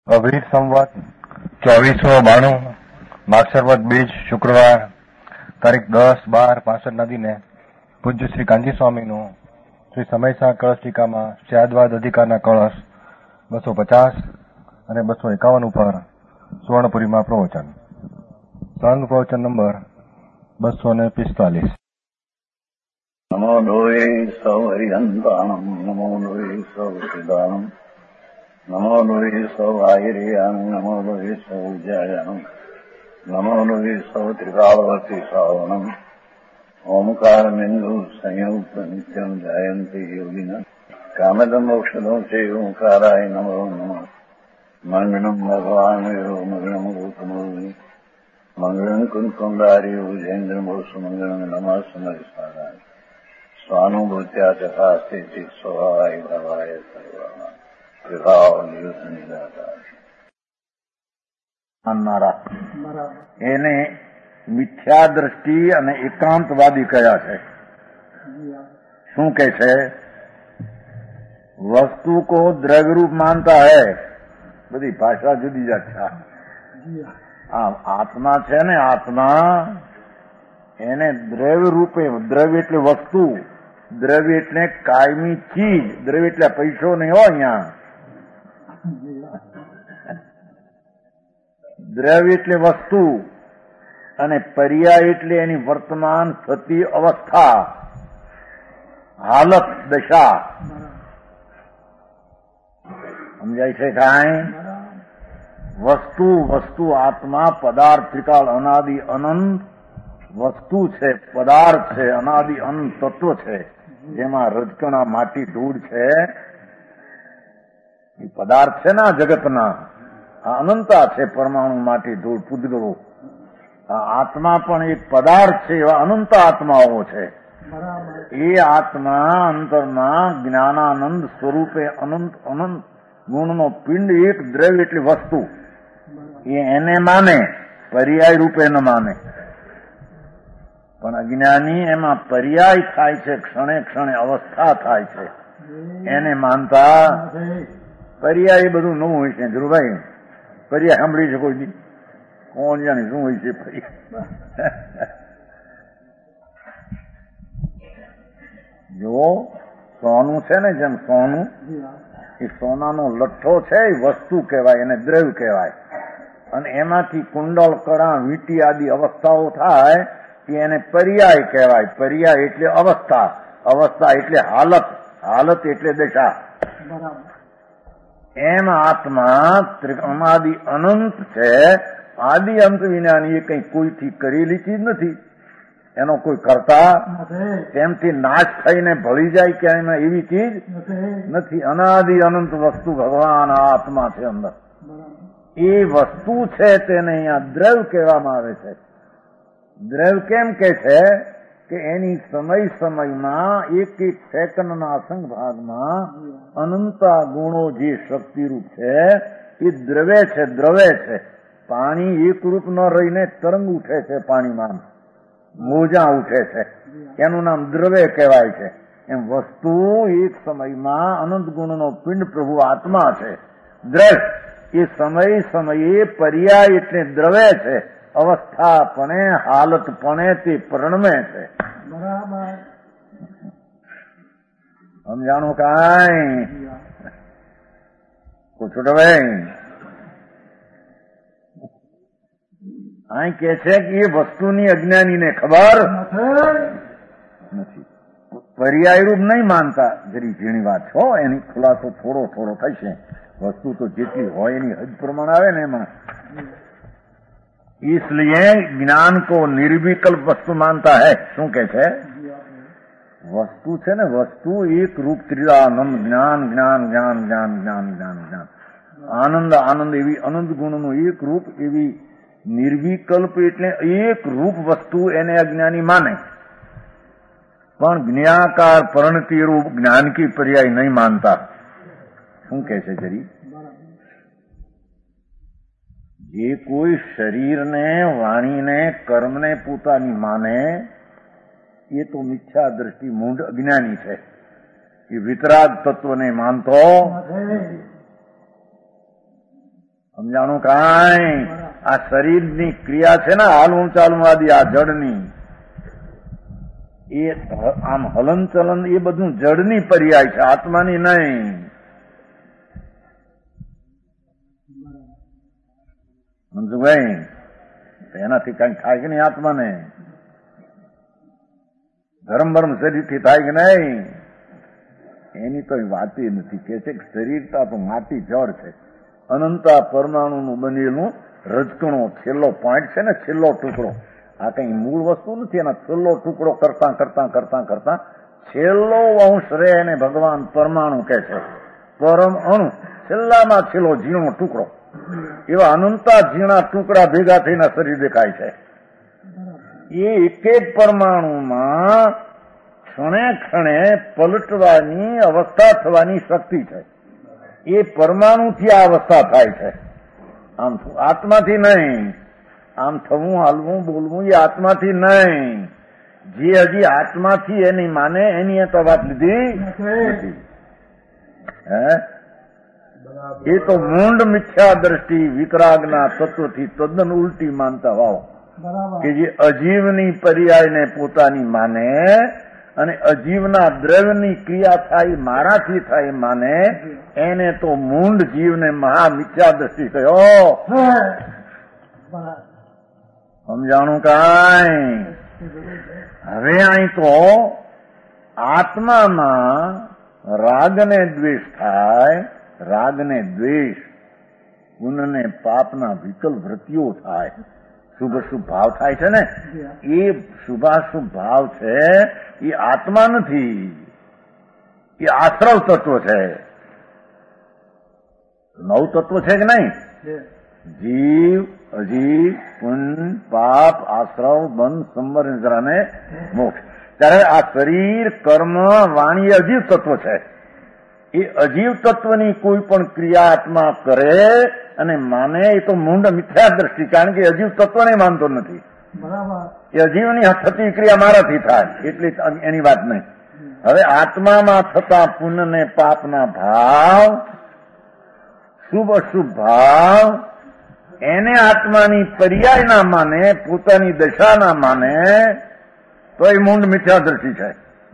અભિત સંવત 2492 માગસરવદ બીજ શુક્રવાર તારીખ 10/12/65 દિને પૂજ્ય શ્રી કાંજી સ્વામીનું શ્રી સમયસા કળશ ટીકામાં સ્યાદવાદ અધિકારના કળશ 250 અને 251 ઉપર સુવર્ણપુરીમાં પ્રવચન. સંઘ પ્રવચન નંબર 245. નમો લોહે સૌ હરિહંતાણમ નમો લોહે સૌ સિદાનમ નમો લોહે સૌ આયર્યામ નમો લોહે સૌ જયામ નમો લોહે સૌ ત્રિકાળવતી શ્રાવણમ ઓમકાર બિંદુ સંયુક્ત નિત્યમ જાયંતી યોગિના કામદમ મોક્ષદો છે ઓંકારાય નમો નમઃ. મંગળમ ભગવાન મંગળમ ગૌતમોની મંગળમ કુંકુંડારી ઉજેન્દ્ર મોસુ મંગળમ નમઃ સમયસારાય સ્વાનુભૂત્યા ચકાસ્તે ચિત સ્વભાવાય ભવાય સર્વમાં એને મિથ્યા દ્રષ્ટિ અને એકાંતવાદી કયા છે? શું કે છે? વસ્તુ કો દ્રવ્ય રૂપ માનતા હૈ. બધી ભાષા જુદી જાત છે. આત્મા છે ને, આત્મા એને દ્રવ્ય રૂપે, દ્રવ્ય એટલે વસ્તુ, દ્રવ્ય એટલે કાયમી ચીજ, દ્રવ્ય એટલે પૈસો નહીં હોય અહીંયા. દ્રવ્ય એટલે વસ્તુ અને પર્યાય એટલે એની વર્તમાન થતી અવસ્થા, હાલત, દશા. સમજાય છે કાંઈ? વસ્તુ આત્મા પદાર્થ ત્રિકાળ અનાદિ અનંત વસ્તુ છે, પદાર્થ છે, અનાદિ અનંત તત્વ છે, જેમાં રજકણા માટી ધૂળ છે. એ પદાર્થ છે ને જગતના, આ અનંતા છે. પરમાણુ માટી ધૂળ પૂતગળો, આ આત્મા પણ એક પદાર્થ છે. એવા અનંત આત્માઓ છે. એ આત્મા અંતરમાં જ્ઞાનાનંદ સ્વરૂપે અનંત અનંત ગુણનો પિંડ, એક દ્રવ્ય એટલે વસ્તુ, એને માને, પર્યાય રૂપે ન માને. પણ અજ્ઞાની એમાં પર્યાય થાય છે, ક્ષણે ક્ષણે અવસ્થા થાય છે, એને માનતા. પર્યાય બધું નવું હોય છે ધ્રુવભાઈ. પર્યાય સાંભળી છે કોઈ દી? કોણ જાણે શું હોય છે પર્યાય? જો સોનું છે ને, જેમ સોનું, એ સોનાનો લઠ્ઠો છે, એ વસ્તુ કહેવાય, એને દ્રવ્ય કહેવાય. અને એમાંથી કુંડળ, કડા, વીંટી આદિ અવસ્થાઓ થાય, એને પર્યાય કહેવાય. પર્યાય એટલે અવસ્થા, અવસ્થા એટલે હાલત, હાલત એટલે દશા. એમ આત્મા અનાદિ અનંત છે. આદિ અંત વિનાની એ કઈ કોઈથી કરેલી ચીજ નથી. એનો કોઈ કરતા તેમથી નાશ થઈને ભળી જાય કે એમાં એવી ચીજ નથી. અનાદિ અનંત વસ્તુ ભગવાન આત્મા છે અંદર. એ વસ્તુ છે તેને અહીંયા દ્રવ્ય કહેવામાં આવે છે. દ્રવ્ય કેમ કે છે? કે એની સમય સમયમાં એક એક સેકન્ડના અસંગ ભાગમાં અનંતા ગુણો જે શક્તિરૂપ છે એ દ્રવ્ય છે, દ્રવ્ય છે. પાણી એક રૂપ ન રહીને તરંગ ઉઠે છે, પાણીમાં મોજા ઉઠે છે, એનું નામ દ્રવ્ય કહેવાય છે. એમ વસ્તુ એક સમયમાં અનંત ગુણનો પિંડ પ્રભુ આત્મા છે. દ્રવ્ય એ સમય સમયે પર્યાય એટલે દ્રવ્ય છે. અવસ્થાપણે, હાલતપણે તે પરણમે છે. બરાબર સમજાણું કાંઈ? પૂછો ભાઈ. અહીં કે છે કે એ વસ્તુની અજ્ઞાનીને ખબર નથી. પર્યાય રૂપ નહીં માનતા. જરી ઝીણી વાત છો, એની ખુલાસો થોડો થોડો થશે. વસ્તુ તો જેટલી હોય એની હદ પ્રમાણ આવે ને એમાં. इसलिए ज्ञान को निर्विकल्प वस्तु मानता है. શું કે છે? વસ્તુ છે ને, વસ્તુ એક રૂપ ત્રિલાનંદ, જ્ઞાન જ્ઞાન જ્ઞાન જ્ઞાન જ્ઞાન જ્ઞાન જ્ઞાન, આનંદ આનંદ, એવી અનંત ગુણનું એક રૂપ, એવી નિર્વિકલ્પ એટલે એક રૂપ વસ્તુ એને અજ્ઞાની માને. પણ જ્ઞાકાર પરિણતિ રૂપ જ્ઞાન કી પર્યાય નહીં માનતા. શું કે છે જરી? જે કોઈ શરીરને, વાણીને, કર્મને પોતાની માને એ તો મિથ્યા દ્રષ્ટિ મૂઢ અજ્ઞાની છે. એ વિતરાગ તત્વને માનતો સમજાણું કાંઈ? આ શરીરની ક્રિયા છે ને, હાલવું ચાલવું આદિ આ જડની, એ આમ હલન ચલન એ બધું જડની પર્યાય છે, આત્માની નહીં. મંજુભાઈ, એનાથી કઈ થાય કે નહીં? આત્માને ધર્મ ભરમ શરીરથી થાય કે નહીં? એની તો વાત નથી. કે છે કે શરીરતા તો માટી જળ છે, અનંતા પરમાણુનું બનેલું રજકણો છેલ્લો પોઈન્ટ છે ને, છેલ્લો ટુકડો. આ કઈ મૂળ વસ્તુ નથી. એના છેલ્લો ટુકડો કરતા કરતા કરતા કરતા છેલ્લો અંશ રે એને ભગવાન પરમાણુ કે છે. પરમ અણુ, છેલ્લામાં છેલ્લો ઝીણો ટુકડો. એવા અનંતા ઝીણા ટુકડા ભેગા થઈને શરીર દેખાય છે. એ એક એક પરમાણુમાં ક્ષણે ક્ષણે પલટવાની અવસ્થા થવાની શક્તિ છે. એ પરમાણુથી આ અવસ્થા થાય છે. આમ આત્માથી નહીં. આમ થવું, હાલવું, બોલવું એ આત્માથી નહીં. જે હજી આત્માથી એની માને એની એ તો વાત લીધી નથી. એ તો મૂંડ મિથ્યા દ્રષ્ટિ વિકરાગના તત્વથી તદ્દન ઉલટી માનતા હોવ કે જે અજીવની પર્યાયને પોતાની માને અને અજીવના દ્રવ્યની ક્રિયા થાય મારાથી થાય માને, એને તો મૂંડ જીવને મહા મિથ્યા દ્રષ્ટિ કયો. સમજાણું કાંઈ? હવે અહીં તો આત્મામાં રાગને દ્વેષ થાય, રાગને દ્વેષ, પુણ્યને પાપના વિકલ વૃત્તિઓ થાય, શુભ શુભ ભાવ થાય છે ને, એ શુભાશુભ ભાવ છે એ આત્મા નથી, એ આશ્રવ તત્વ છે. નવ તત્વ છે કે નહીં? જીવ, અજીવ, પુણ્ય, પાપ, આશ્રવ, બંધ, સંવર, નિદ્રા ને મોક્ષ. ત્યારે આ શરીર, કર્મ, વાણી એ અજીવ તત્વ છે. એ અજીવ તત્વની કોઈ પણ ક્રિયા આત્મા કરે અને માને એ તો મૂંડ મિથ્યા દ્રષ્ટિ. કારણ કે અજીવ તત્વને માનતો નથી. એ અજીવની થતી ક્રિયા મારાથી થાય એટલી એની વાત નહીં. હવે આત્મામાં થતા પુણ્ય ને પાપના ભાવ, શુભ અશુભ ભાવ, એને આત્માની પર્યાય ના માને, પોતાની દશા ના માને, તો એ મૂંડ મિથ્યા દ્રષ્ટિ છે.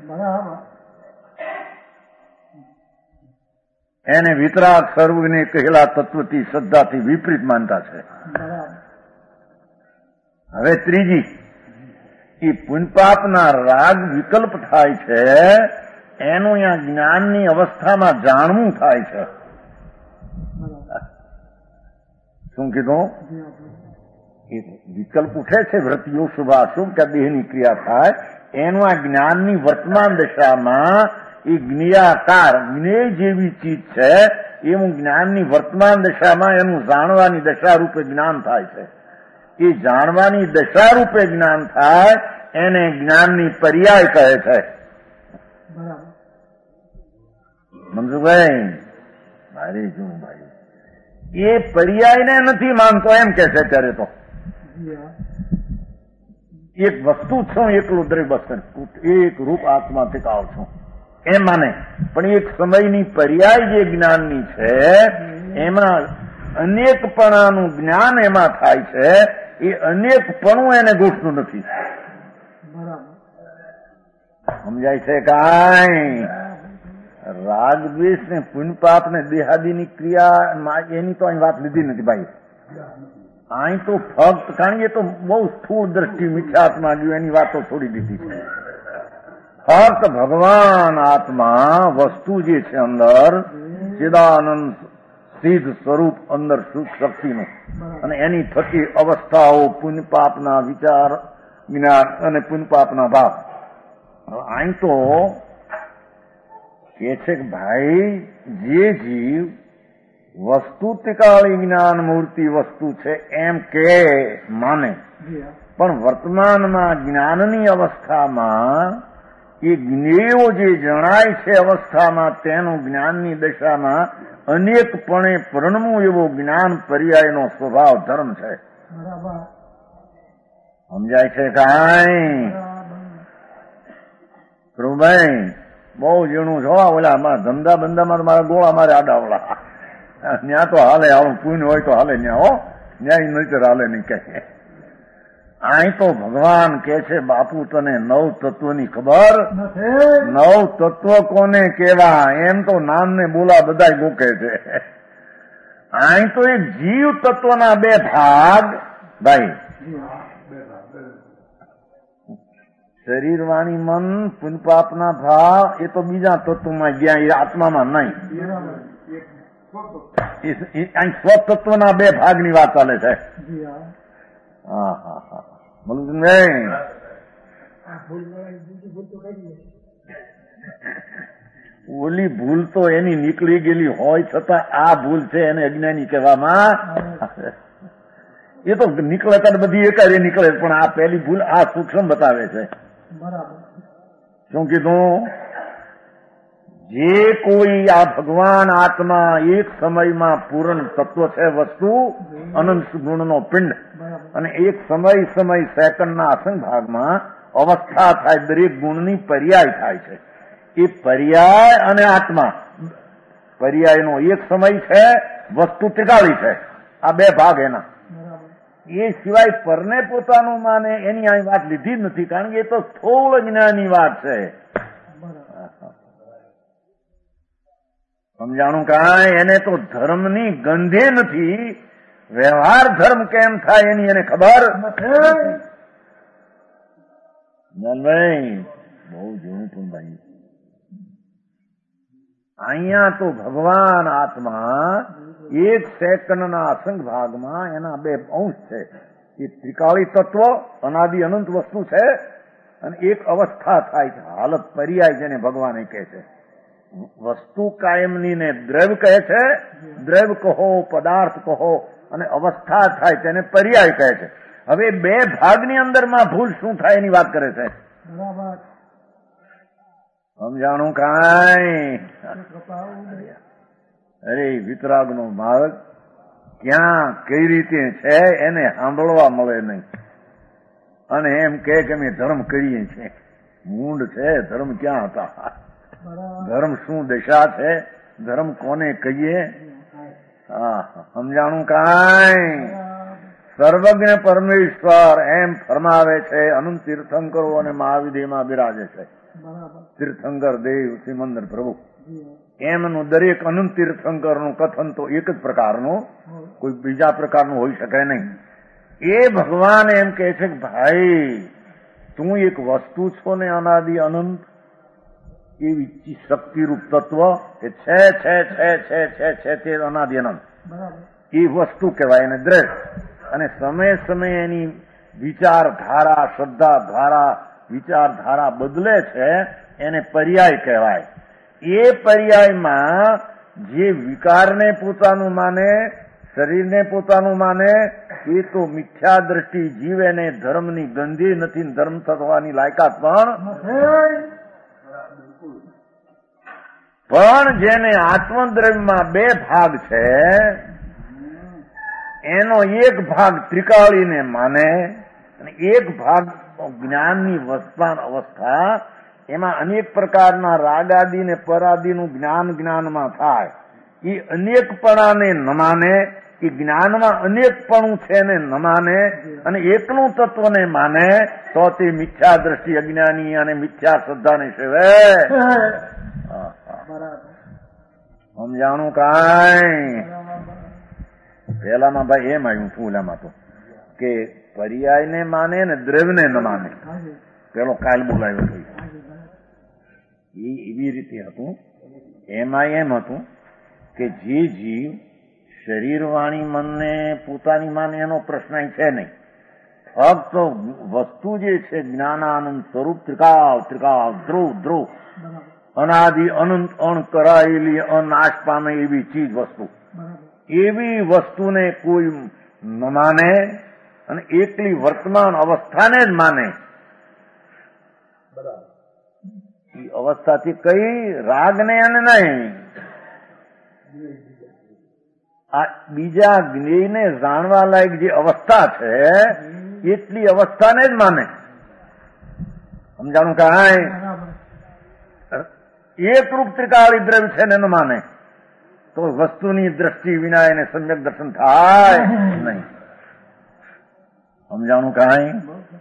એને વિતરાગ સર્વને કહેલા તત્વથી શ્રદ્ધાથી વિપરીત માનતા છે. હવે ત્રીજી, એ પુણ્યપાપના રાગ વિકલ્પ થાય છે, એનું અહીંયા જ્ઞાનની અવસ્થામાં જાણવું થાય છે. શું કીધું? એ વિકલ્પ ઉઠે છે, વૃત્તિઓ શુભાશુભ કે દેહની ક્રિયા થાય, એનું આ જ્ઞાનની વર્તમાન દશામાં એ જ્ઞેયાકાર, જ્ઞેય જેવી ચીજ છે, એવું જ્ઞાનની વર્તમાન દશામાં એનું જાણવાની દશા રૂપે જ્ઞાન થાય છે. એ જાણવાની દશા રૂપે જ્ઞાન થાય એને જ્ઞાનની પર્યાય કહે છે. મંજુભાઈ, મારે જો ભાઈ એ પર્યાયને નથી માનતો એમ કે છે. ત્યારે તો એક વસ્તુ છું, એકલું દરેક વસ્તુ, એક રૂપ આત્માથી આવ છું એમ માને. પણ એક સમયની પર્યાય જે જ્ઞાનની છે એમાં અનેકપણાનું જ્ઞાન એમાં થાય છે. એ અનેકપણું એને ગોઠતું નથી. સમજાય છે કાંઈ? રાગ દ્વેષ ને પુણ્ય પાપ ને દેહાદીની ક્રિયા એની તો અહીં વાત લીધી નથી ભાઈ. અહીં તો ફક્ત, કારણ કે એ તો બહુ સ્થૂળ દ્રષ્ટિ મિથ્યાત્મા ગયું, એની વાતો છોડી દીધી છે. ફક્ત ભગવાન આત્મા વસ્તુ જે છે અંદર, ચિદાનંદ સિદ્ધ સ્વરૂપ અંદર સુખ શક્તિનું, અને એની થતી અવસ્થાઓ, પુણ્ય પાપના વિચાર, જ્ઞાન અને પુણ્ય પાપના ભાવ. અહીં તો કે છે કે ભાઈ જે જીવ વસ્તુતિકાળી જ્ઞાન મૂર્તિ વસ્તુ છે એમ કે માને, પણ વર્તમાનમાં જ્ઞાનની અવસ્થામાં એ જ્ઞેયો જે જણાય છે અવસ્થામાં, તેનું જ્ઞાનની દશામાં અનેકપણે પરણવું એવો જ્ઞાન પર્યાયનો સ્વભાવ ધર્મ છે. સમજાય છે કાંઈ? પ્રભુભાઈ બહુ ઝીણું છો. ઓલા અમારા ધંધા બંધામાં મારા ગોળા મારે આડાવલા. ત્યાં તો હાલે, આવું પુણ્ય હોય તો હાલે ત્યાં, હો ન્યાય નહીતર હાલે નહીં કહે. અહીં તો ભગવાન કે છે બાપુ તને 9 તત્વની ખબર? 9 તત્વ કોને કેવા એમ તો નામને બોલા બધા ગોકે છે. અહીં તો એક જીવ તત્વના 2 ભાગ ભાઈ, શરીર વાણી મન પુણ્યપાપના ભાવ એ તો બીજા તત્વમાં ગયા, એ આત્મામાં નહીં. અહીં સ્વતત્વના 2 ભાગની વાત ચાલે છે. હા હા હા બોલું નહીં. ઓલી ભૂલ તો એની નીકળી ગયેલી હોય છતાં આ ભૂલ છે એને અજ્ઞાની કહેવામાં. એ તો નીકળે ત્યારે બધી એકારે નીકળે, પણ આ પહેલી ભૂલ આ સૂક્ષ્મ બતાવે છે. શું કીધું? જે કોઈ આ ભગવાન આત્મા એક સમયમાં પૂર્ણ તત્વ છે, વસ્તુ અનંત ગુણનો પિંડ, અને એક સમય સેકન્ડના અસંગ ભાગમાં અવસ્થા થાય, દરેક ગુણની પર્યાય થાય છે. એ પર્યાય અને આત્મા, પર્યાયનો એક સમય છે, વસ્તુ ત્રિકાળી છે. આ 2 ભાગ એના. એ સિવાય પરને પોતાનું માને એની અહીં વાત લીધી જ નથી, કારણ કે એ તો સ્થૂળ જ્ઞાનની વાત છે. સમજાણું કાંઈ? એને તો ધર્મની ગંધે નથી, વ્યવહાર ધર્મ કેમ થાય એની એને ખબર નથી. ભાઈ બહુ જોયું પણ ભાઈ, અહીંયા તો ભગવાન આત્મા એક સેકન્ડના અસંગ ભાગમાં એના 2 અંશ છે. એ ત્રિકાળી તત્વ અનાદિ અનંત વસ્તુ છે, અને એક અવસ્થા થાય છે, હાલત પર્યાય જેને ભગવાને કહે છે. વસ્તુ કાયમની ને દ્રવ્ય કહે છે, દ્રવ્ય કહો, પદાર્થ કહો, અને અવસ્થા થાય તેને પર્યાય કહે છે. હવે 2 ભાગની અંદરમાં ભૂલ શું થાય એની વાત કરે છે. સમજાણું કાંઈ? અરે વિતરાગનો માર્ગ ક્યાં કઈ રીતે છે એને સાંભળવા મળે નહીં, અને એમ કે અમે ધર્મ કરીએ છીએ. મૂંડ છે, ધર્મ ક્યાં હતા? ધર્મ શું દશા છે? ધર્મ કોને કહીએ? હા, સમજાણું કાંઈ? સર્વજ્ઞ પરમેશ્વર એમ ફરમાવે છે, અનંત તીર્થંકરો અને મહાવિધિમાં બિરાજે છે. તીર્થંકર દેવ સિમંદર પ્રભુ, એમનું દરેક અનંત તીર્થંકરનું કથન તો એક જ પ્રકારનું, કોઈ બીજા પ્રકારનું હોઈ શકે નહીં. એ ભગવાન એમ કહે છે કે ભાઈ તું એક વસ્તુ છો ને અનાદિ અનંત, એવી શક્તિરૂપ તત્વ કે છે તે અનાદિ અનંત, એ વસ્તુ કહેવાય એને દ્રઢ. અને સમયે એની વિચારધારા, શ્રદ્ધાધારા, વિચારધારા બદલે છે, એને પર્યાય કહેવાય. એ પર્યાયમાં જે વિકારને પોતાનું માને, શરીરને પોતાનું માને, એ તો મિથ્યા દ્રષ્ટિ જીવે ને ધર્મની ગંધી નથી, ધર્મ થવાની લાયકાત પણ જેને આત્મદ્રવ્યમાં 2 ભાગ છે, એનો એક ભાગ ત્રિકાળીને માને, અને એક ભાગ જ્ઞાનની અવસ્થા, એમાં અનેક પ્રકારના રાગાદિ ને પરાદિનું જ્ઞાનમાં થાય. એ અનેકપણાને ન માને, એ જ્ઞાનમાં અનેકપણું છે ને ન માને, અને એકનું તત્વને માને, તો તે મિથ્યા દ્રષ્ટિ અજ્ઞાની અને મિથ્યા શ્રદ્ધાને સેવે. સમજાણું કાંઈ? પહેલામાં ભાઈ એમ આવ્યું ફૂલામાં તો કે પર્યાયને માને ને દ્રવ્યને ન માને. પેલો કાલ બોલાયો હતો એ એવી રીતે હતું. એમાં એમ હતું કે જે જીવ શરીર વાણી મનને પોતાની માને એનો પ્રશ્ન છે નહીં, ફક્ત વસ્તુ જે છે જ્ઞાનાનંદ સ્વરૂપ ત્રિકાળ ધ્રુવ અનાદિ અનંત અણ કરાયેલી અનાશ પામે એવી ચીજ વસ્તુ, એવી વસ્તુને કોઈ ન માને અને એકલી વર્તમાન અવસ્થાને જ માને. એ અવસ્થાથી કઈ રાગને અને નહીં, આ બીજા જ્ઞેયને જાણવા લાયક જે અવસ્થા છે એટલી અવસ્થાને જ માને. સમજાણું કાંઈ? એક રૂપ ત્રિકાળી દ્રવ્ય છે ને ન માને. તો વસ્તુની દ્રષ્ટિ વિના એને સમ્યક દર્શન થાય નહીં. સમજાણું કાંઈ?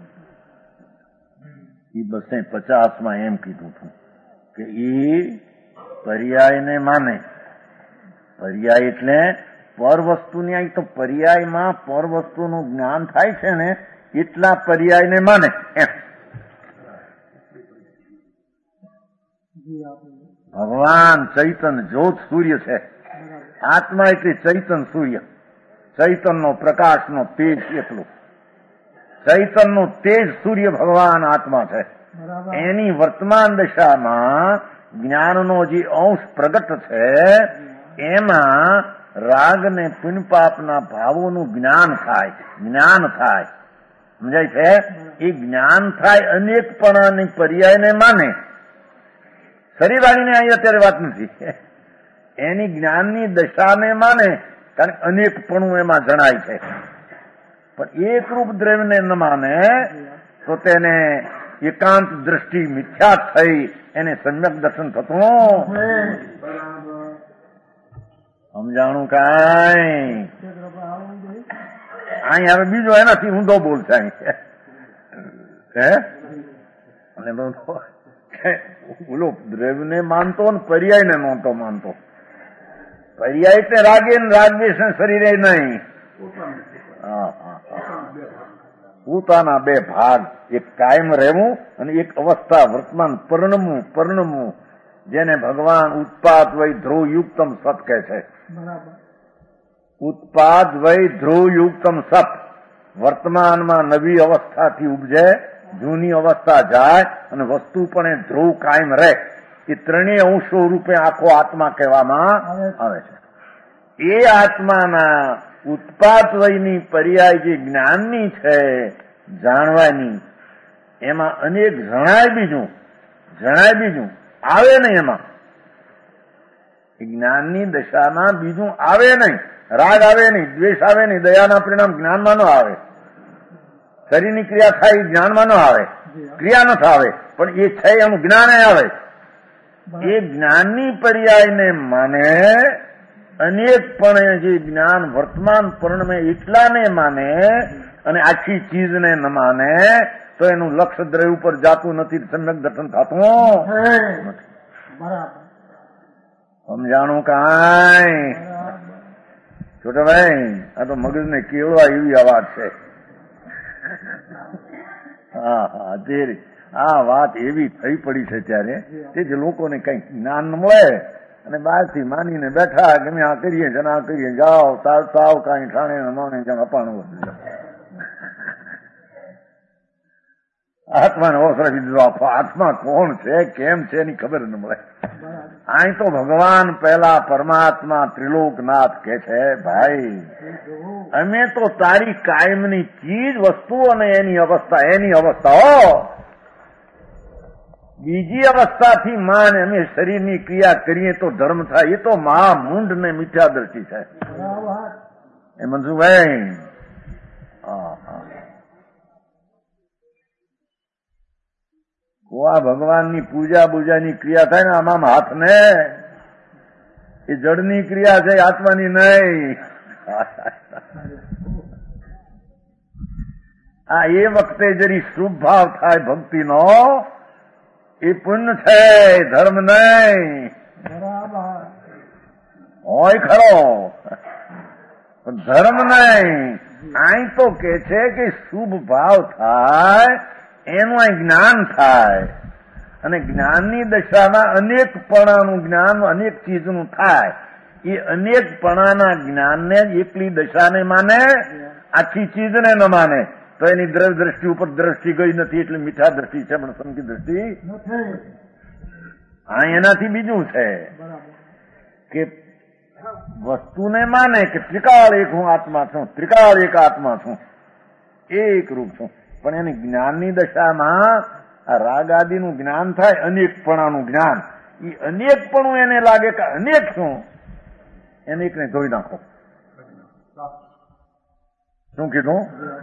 એ 250 એમ કીધું હતું કે એ પર્યાયને માને. પર્યાય એટલે પર વસ્તુની આવી તો પર્યાયમાં પર વસ્તુનું જ્ઞાન થાય છે ને એટલા પર્યાયને માને એમ. ભગવાન ચૈતન જ્યોત સૂર્ય છે. આત્મા એટલે ચૈતન સૂર્ય. ચૈતનનો પ્રકાશનો તેજ એટલું. ચૈતનનું તેજ સૂર્ય ભગવાન આત્મા છે. એની વર્તમાન દશામાં જ્ઞાનનો જે અંશ પ્રગટ છે એમાં રાગ ને પુણ્યપાપના ભાવોનું જ્ઞાન થાય. જ્ઞાન થાય, સમજાય છે? એ જ્ઞાન થાય અનેકપણાની પર્યાયને માને. શરીરવાળીને અહીં અત્યારે વાત નથી. એની જ્ઞાનની દશાને માને, કારણ કે અનેકપણું એમાં જણાય છે. પણ એકરૂપ દ્રવ્યને ન માને તો તેને એકાંત દ્રષ્ટિ મિથ્યા થઈ, એને સમ્યક દર્શન થતું. સમજાણું કાંઈ? અહીં હવે બીજો એનાથી ઊંધો બોલશે અહીં. હે અને બોલો દ્રવ્યને માનતો ને પર્યાયને નહોતો માનતો. પર્યાય તે રાગે ને રાગદેશ શરીરે નહીં. પોતાના બે ભાગ, એક કાયમ રહેવું અને એક અવસ્થા વર્તમાન પરણમવું, જેને ભગવાન ઉત્પાદ વય ધ્રુવ યુક્તમ સત કહે છે. ઉત્પાદ વય ધ્રુવ યુક્તમ સત. વર્તમાનમાં નવી અવસ્થાથી ઉપજે, જૂની અવસ્થા જાય અને વસ્તુ પણ એ ધ્રુવ કાયમ રહે. એ ત્રણેય અંશો રૂપે આખો આત્મા કહેવામાં આવે છે. એ આત્માના ઉત્પાદ વયની પર્યાય જે જ્ઞાનની છે, જાણવાની, એમાં અનેક જણાય બીજું આવે નહીં. એમાં જ્ઞાનની દશામાં બીજું આવે નહીં. રાગ આવે નહીં, દ્વેષ આવે નહીં, દયાના પરિણામ જ્ઞાનમાં ન આવે. શરીરની ક્રિયા થાય એ જ્ઞાનમાં ન આવે, ક્રિયા ન આવે, પણ એ છે એનું જ્ઞાન આવે. એ જ્ઞાનની પર્યાયને માને, અનેકપણે જે જ્ઞાન વર્તમાન પરણમે એટલાને માને અને આખી ચીજને ન માને તો એનું લક્ષ્ય દ્રવ્ય ઉપર જાતું નથી, સમ્યક દર્શન થતું નથી. સમજાણું કાંઈ? છોટા ભાઈ, આ તો મગજને કેળવા એવી આ વાત છે. આ વાત એવી થઈ પડી છે ત્યારે તે જ લોકોને કઈ જ્ઞાન મળે અને બહારથી માનીને બેઠા ગમે આ કરીએ છે આ કરીએ, જાઓ તાવ કઈ ઠાણે માણે જેમ અપાણું આત્માને અવસર દીધો. આત્મા કોણ છે, કેમ છે એની ખબર ન મળે. અહીં તો ભગવાન પહેલા પરમાત્મા ત્રિલોકનાથ કે છે, ભાઈ અમે તો તારી કાયમની ચીજ વસ્તુ અને એની અવસ્થાઓ બીજી અવસ્થાથી માને અમે શરીરની ક્રિયા કરીએ તો ધર્મ થાય. એ તો મહા મૂંઢ ને મિથ્યા દ્રષ્ટિ છે. એ મનસુભાઈ, આ ભગવાનની પૂજાની ક્રિયા થાય ને આમાં હાથ ને એ જડની ક્રિયા છે, આત્માની નહીં. આ એ વખતે જરી શુભ ભાવ થાય ભક્તિનો એ પુણ્ય છે, ધર્મ નહીં. હોય ખરો ધર્મ નહીં. અહીં તો કે છે કે શુભ ભાવ થાય એનું અહીં જ્ઞાન થાય અને જ્ઞાનની દશામાં અનેકપણાનું જ્ઞાન અનેક ચીજનું થાય. એ અનેકપણાના જ્ઞાનને એકલી દશાને માને, આખી ચીજને ન માને તો એની દ્રવ્ય દ્રષ્ટિ ઉપર દ્રષ્ટિ ગઈ નથી, એટલે મીઠા દ્રષ્ટિ છે, પણ સંકી દ્રષ્ટિ આ એનાથી બીજું છે કે વસ્તુને માને કે ત્રિકાળ એક હું આત્મા છું, ત્રિકાળ એક આત્મા છું, એક રૂપ છું. પણ એની જ્ઞાનની દશામાં આ રાગ આદિનું જ્ઞાન થાય, અનેકપણાનું જ્ઞાન. એ અનેકપણું એને લાગે કે અનેક શું, અનેકને ધોઈ નાખો. શું કીધું?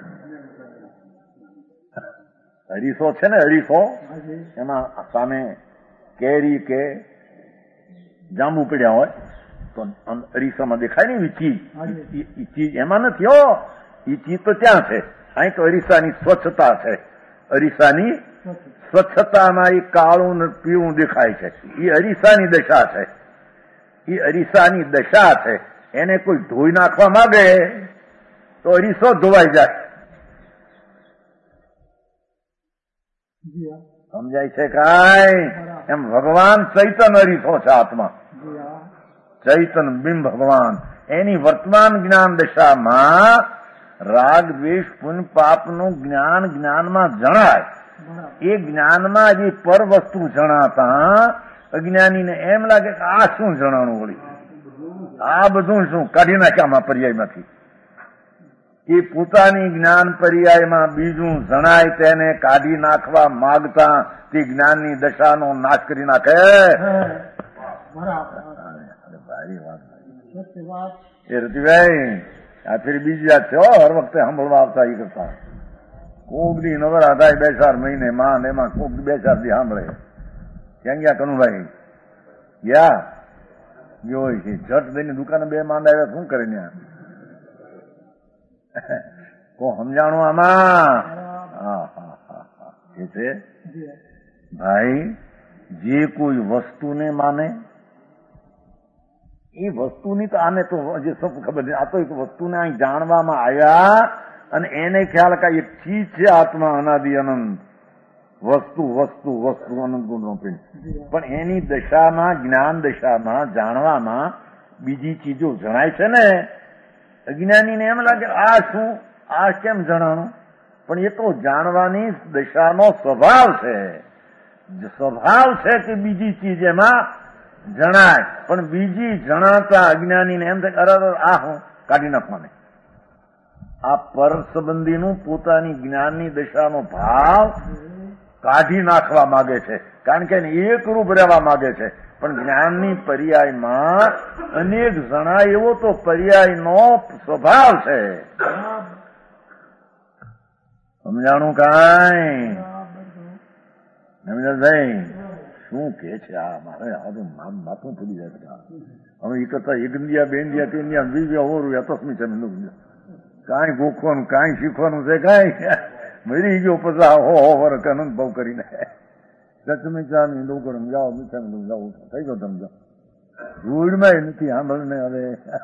અરીસો છે ને, અરીસો, એમાં સામે કેરી કે જાંબુ પડ્યા હોય તો અરીસામાં દેખાય ને ચીજ, એ ચીજ એમાં નથી હો, એ ચીજ તો ત્યાં છે. અહીં તો અરીસાની સ્વચ્છતા છે. અરીસાની સ્વચ્છતામાં એ કાળું ને પીળું દેખાય છે. એ અરીસાની દશા છે. એ અરીસાની દશા છે. એને કોઈ ધોઈ નાખવા માંગે તો અરીસો ધોવાઈ જાય. સમજાય છે કાંઈ? એમ ભગવાન ચૈતન અરીસો છે. આત્મા ચૈતન બિંબ ભગવાન. એની વર્તમાન જ્ઞાન દશામાં રાગ દ્વેષ પુણ્ય પાપનું જ્ઞાન જ્ઞાનમાં જણાય. એ જ્ઞાનમાં જે પર વસ્તુ જણાતા અજ્ઞાનીને એમ લાગે કે આ શું જણાણું વળી, આ બધું શું કાઢી નાખ્યામાં પર્યાયમાંથી. એ પોતાની જ્ઞાન પર્યાયમાં બીજું જણાય તેને કાઢી નાખવા માગતા તે જ્ઞાનની દશાનો નાશ કરી નાખે. ભારી વાત એ રતિભાઈ. આ ફેર બીજી વાત છે. હર વખતે સાંભળવા આવતા એ કરતા કોક દી નવરા થાય 2-4 મહિને માં એમાં કોક 2-4 દી સાંભળે. ક્યાં ગયા કનુભાઈ? ગયા ગયો છે. જટ દઈને દુકાને 2 માંડ આવ્યા શું કરે ત્યાં? કો સમજાણું આમાં? એ છે ભાઈ, જે કોઈ વસ્તુને માને એ વસ્તુની તો આને તો જે સબ ખબર નથી. આ તો એક વસ્તુને અહીં જાણવામાં આવ્યા અને એને ખ્યાલ કે એક ચીજ છે આત્મા અનાદિ અનંત વસ્તુ વસ્તુ વસ્તુ અનંત ગુણ રૂપી. પણ એની દશામાં જ્ઞાન દશામાં જાણવામાં બીજી ચીજો જણાય છે ને. અજ્ઞાનીને એમ લાગે આ શું, આ કેમ જણાણું? પણ એ તો જાણવાની દશાનો સ્વભાવ છે. સ્વભાવ છે કે બીજી ચીજ એમાં જણાય. પણ બીજી જણાતા અજ્ઞાનીને એમ થાય અરે આ હું કાઢી નાખવાને. આ પર સંબંધીનું પોતાની જ્ઞાનની દશાનો ભાવ કાઢી નાખવા માંગે છે. કારણ કે એક રૂપ રહેવા માંગે છે. પણ જ્ઞાનની પર્યાયમાં અનેક જણાય એવો તો પર્યાયનો સ્વભાવ છે. સમજાણું કાંઈ? નવીનભાઈ શું કે છે? આ મારે આ માથું ફૂલી જાય. હવે એ કરતા એક ઇન્ડિયા 2 ઇન્ડિયા 3 ઇન્ડિયા 20 હોરું તસ્મી છે. કાંઈ ગોખવાનું કાંઈ શીખવાનું છે કાંઈ? મરી ગયો પછી હો વર્ષ અનંત ભાવ કરીને મીઠા ડોકર જાઓ મીઠા જાઓ થઈ ગયો. તમે જાઓ રૂડમાં નથી સાંભળને. હવે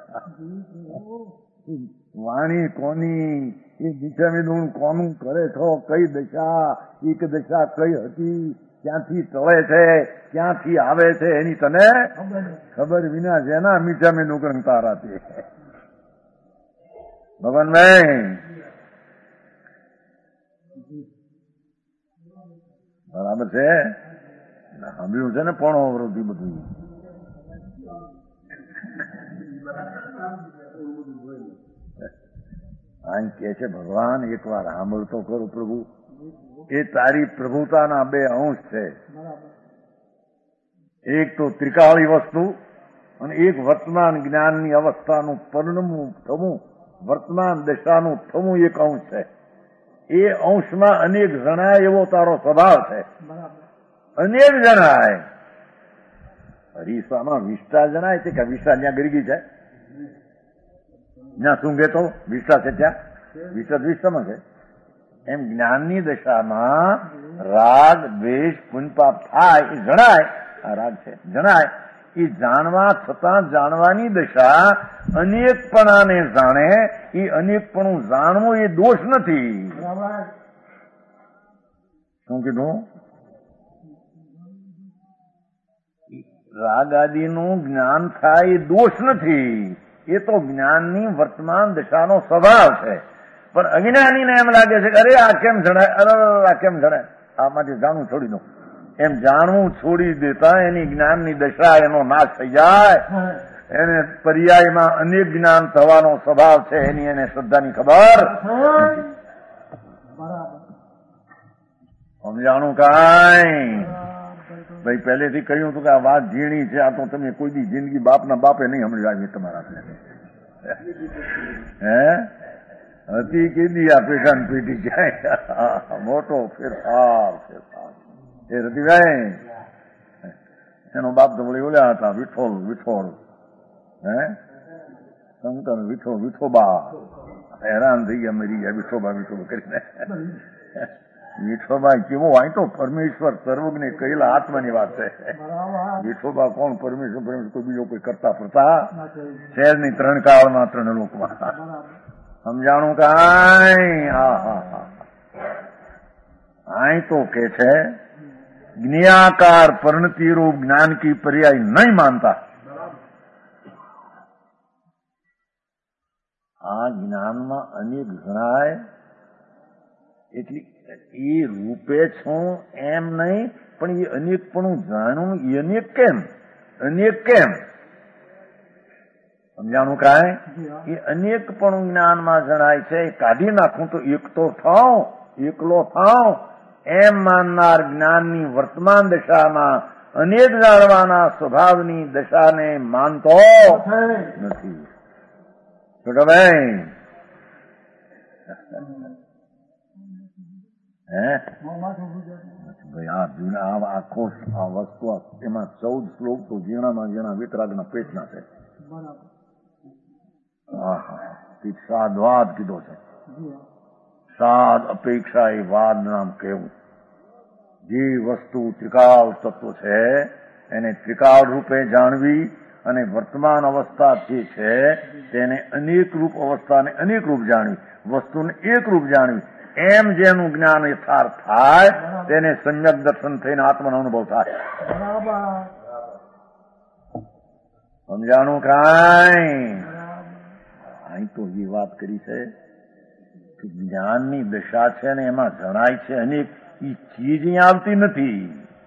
વાણી કોની, એ મીઠા મીઠું કોનું કરે છો, કઈ દશા, એક દશા કઈ હતી, ક્યાંથી ટળે છે, ક્યાંથી આવે છે એની તને ખબર વિના જેના મીઠા મે નોકર તારા છે. ભગવાનભાઈ બરાબર છે? સાંભળ્યું છે ને? પણ અવરોધી બધું આમ કે છે ભગવાન એકવાર સાંભળતો કરો પ્રભુ. એ તારી પ્રભુતાના 2 અંશ છે. એક તો ત્રિકાળી વસ્તુ અને એક વર્તમાન જ્ઞાનની અવસ્થાનું પરિણમવું થવું, વર્તમાન દશાનું થવું એક અંશ છે. એ અંશમાં અનેક જણાય એવો તારો સ્વભાવ છે. અનેક જણાય. હરીસામાં વિષ્ટા જણાય છે કે વિષ્ટા ત્યાં ગરગી છે, ત્યાં શું કહેતો વિષ્ટા છે, ત્યાં વિષ્ટા વિષ્ટામાં છે. એમ જ્ઞાનની દશામાં રાગ દ્વેષ પુણ્યપાપ થાય એ જણાય. આ રાગ છે જણાય. એ જાણવા છતાં જાણવાની દશા અનેકપણાને જાણે. એ અનેકપણું જાણવું એ દોષ નથી. શું કીધું? રાગ આદિનું જ્ઞાન થાય એ દોષ નથી. એ તો જ્ઞાનની વર્તમાન દશાનો સ્વભાવ છે. પણ અજ્ઞાનીને એમ લાગે છે કે અરે આ કેમ જણાય, અરે આ કેમ જણાય, આમાંથી જાણવું છોડી દો. એમ જાણવું છોડી દેતા એની જ્ઞાનની દશા એનો નાશ થઈ જાય. એને પર્યાયમાં અનેક જ્ઞાન થવાનો સ્વભાવ છે. એની એને શ્રદ્ધાની ખબર. સમજાણું કાંઈ? ભાઈ પહેલેથી કહ્યું હતું કે આ વાત ઝીણી છે. આ તો તમે કોઈ દી જિંદગી બાપના બાપે નહીં સમજ્યું. આવી તમારા હે હતી કીધી આ પેઢા ને પેઢી જાય. મોટો ફેરફાર. એ રતિભાઈ એનો બાપ તો વળી ઓલ્યા હતા વિઠોલ. હે શંકર વિઠોબા હેરાન થઈ ગયા, મરી ગયા વિઠોબા કરીને. વિઠોબા કેવો અહીં તો પરમેશ્વર સર્વજ્ઞ કહેલા આત્માની વાત છે. વિઠોબા કોણ? પરમેશ્વર કોઈ બીજો કોઈ કરતા ફરતા શહેરની 3 કાળમાં 3 લોકમાં સમજાણું કાંઈ. હા હા હા અહીં તો કે છે જ્ઞાકાર परिणति रूप ज्ञान की पर्याय नहीं मानता. આ જ્ઞાનમાં અનેક ગણાય એટલે એ રૂપે છું એમ નહીં, પણ એ અનેકપણું જાણવું એ અનેક કેમ સમજાણું કાંઈ? એ અનેકપણું જ્ઞાનમાં જણાય છે. કાઢી નાખું તો એકલો થાઉં એમ માનનાર જ્ઞાનની વર્તમાન દશામાં અનેક જાણવાના સ્વભાવની દશાને માનતો નથી. છોટાભાઈ આખો આ વસ્તુ એમાં 14 શ્લોક તો ઝીણામાં ઝીણા વિતરાગના પેટના છે. સાદવાદ કીધો છે. સાદ અપેક્ષા એ વાદ નામ કહેવું. જે વસ્તુ ત્રિકાળ તત્વ છે એને ત્રિકાળ રૂપે જાણવી અને વર્તમાન અવસ્થા જે છે તેને અનેક રૂપ અવસ્થાને અનેક રૂપ જાણવી, વસ્તુને એક રૂપ જાણવી. એમ જેનું જ્ઞાન યથાર્થ થાય તેને સમ્યક દર્શન થઈને આત્માનો અનુભવ થાય. સમજાણું કાંઈ? અહીં તો એ વાત કરી છે કે જ્ઞાનની દશા છે ને એમાં જણાય છે અનેક. એ ચીજ અહીં આવતી નથી.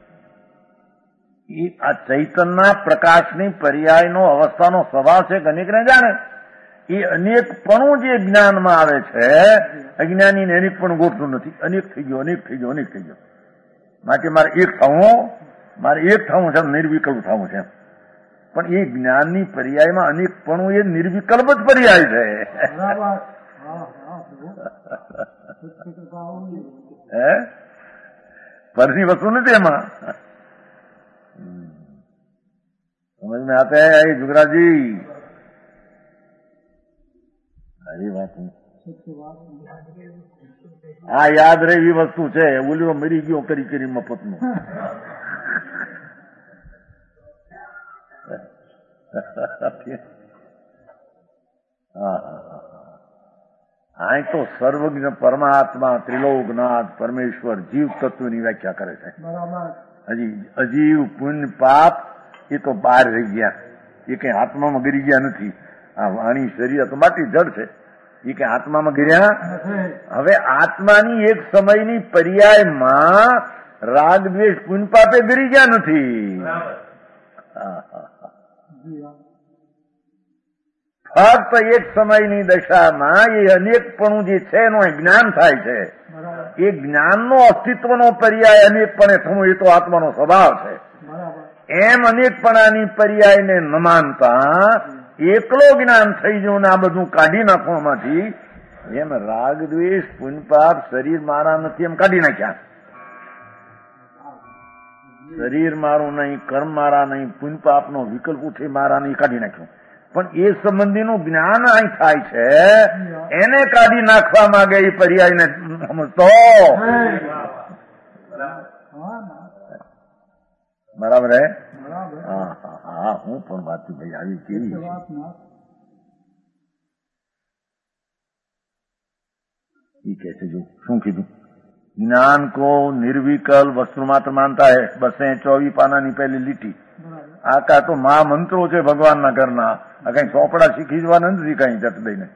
એ આ ચૈતનના પ્રકાશની પર્યાયનો અવસ્થાનો સ્વભાવ છે કે અનેકને જાણે. એ અનેકપણું જે જ્ઞાનમાં આવે છે, અજ્ઞાનીને અનેકપણું ગોઠતું નથી. અનેક થઈ ગયો માટે મારે એક થવું છે, નિર્વિકલ્પ થવું છે. પણ એ જ્ઞાનની પર્યાયમાં અનેકપણું એ નિર્વિકલ્પ જ પર્યાય છે. પરની વસ્તુ નથી એમાં. समझ में आता है जुगराज जी? अरे बात હા યાદ રહે એવી વસ્તુ છે. ઓલીઓ મરી ગયો કરી મફતનું. આ તો સર્વજ્ઞ પરમાત્મા ત્રિલોકનાથ પરમેશ્વર જીવ તત્વની વ્યાખ્યા કરે છે. હજી અજીવ પુણ્ય પાપ એ તો બહાર રહી ગયા. એ કઈ આત્મામાં ગરી ગયા નથી. આ વાણી શરીર તો માટી જડ છે. એ કઈ આત્મામાં ગર્યા. હવે આત્માની એક સમયની પર્યાયમાં રાગ દ્વેષ પુણ્ય પાપે ગરી ગયા નથી. ફક્ત એક સમયની દશામાં એ અનેકપણું જે છે એનું જ્ઞાન થાય છે. એ જ્ઞાનનો અસ્તિત્વનો પર્યાય અનેકપણે થવું એ તો આત્માનો સ્વભાવ છે. એમ અનેકપણાની પર્યાયને ન માનતા એકલો જ્ઞાન થઈ ગયું ને આ બધું કાઢી નાખવામાંથી એમ રાગ દ્વેષ પુણ્ય પાપ શરીર મારા નથી એમ કાઢી નાખ્યા. શરીર મારું નહીં, કર્મ મારા નહીં, પુણ્ય પાપનો વિકલ્પ ઉઠે મારા નહીં, કાઢી નાખ્યું. પણ એ સંબંધીનું જ્ઞાન અહીં થાય છે એને કાઢી નાખવા માંગે એ પર્યાયને સમજતો. બરાબર હે? હા હું પણ વાત ભાઈ આવી કેવી છે જો શું કીધું? ज्ञान को निर्विकल वस्तु मात्र मानता है. 224 પાનાની પહેલી લીટી. આ કા તો મહામંત્રો છે ભગવાનના ઘરના. આ કઈ ચોપડા શીખી જવાના નથી કઈ જટ દઈને.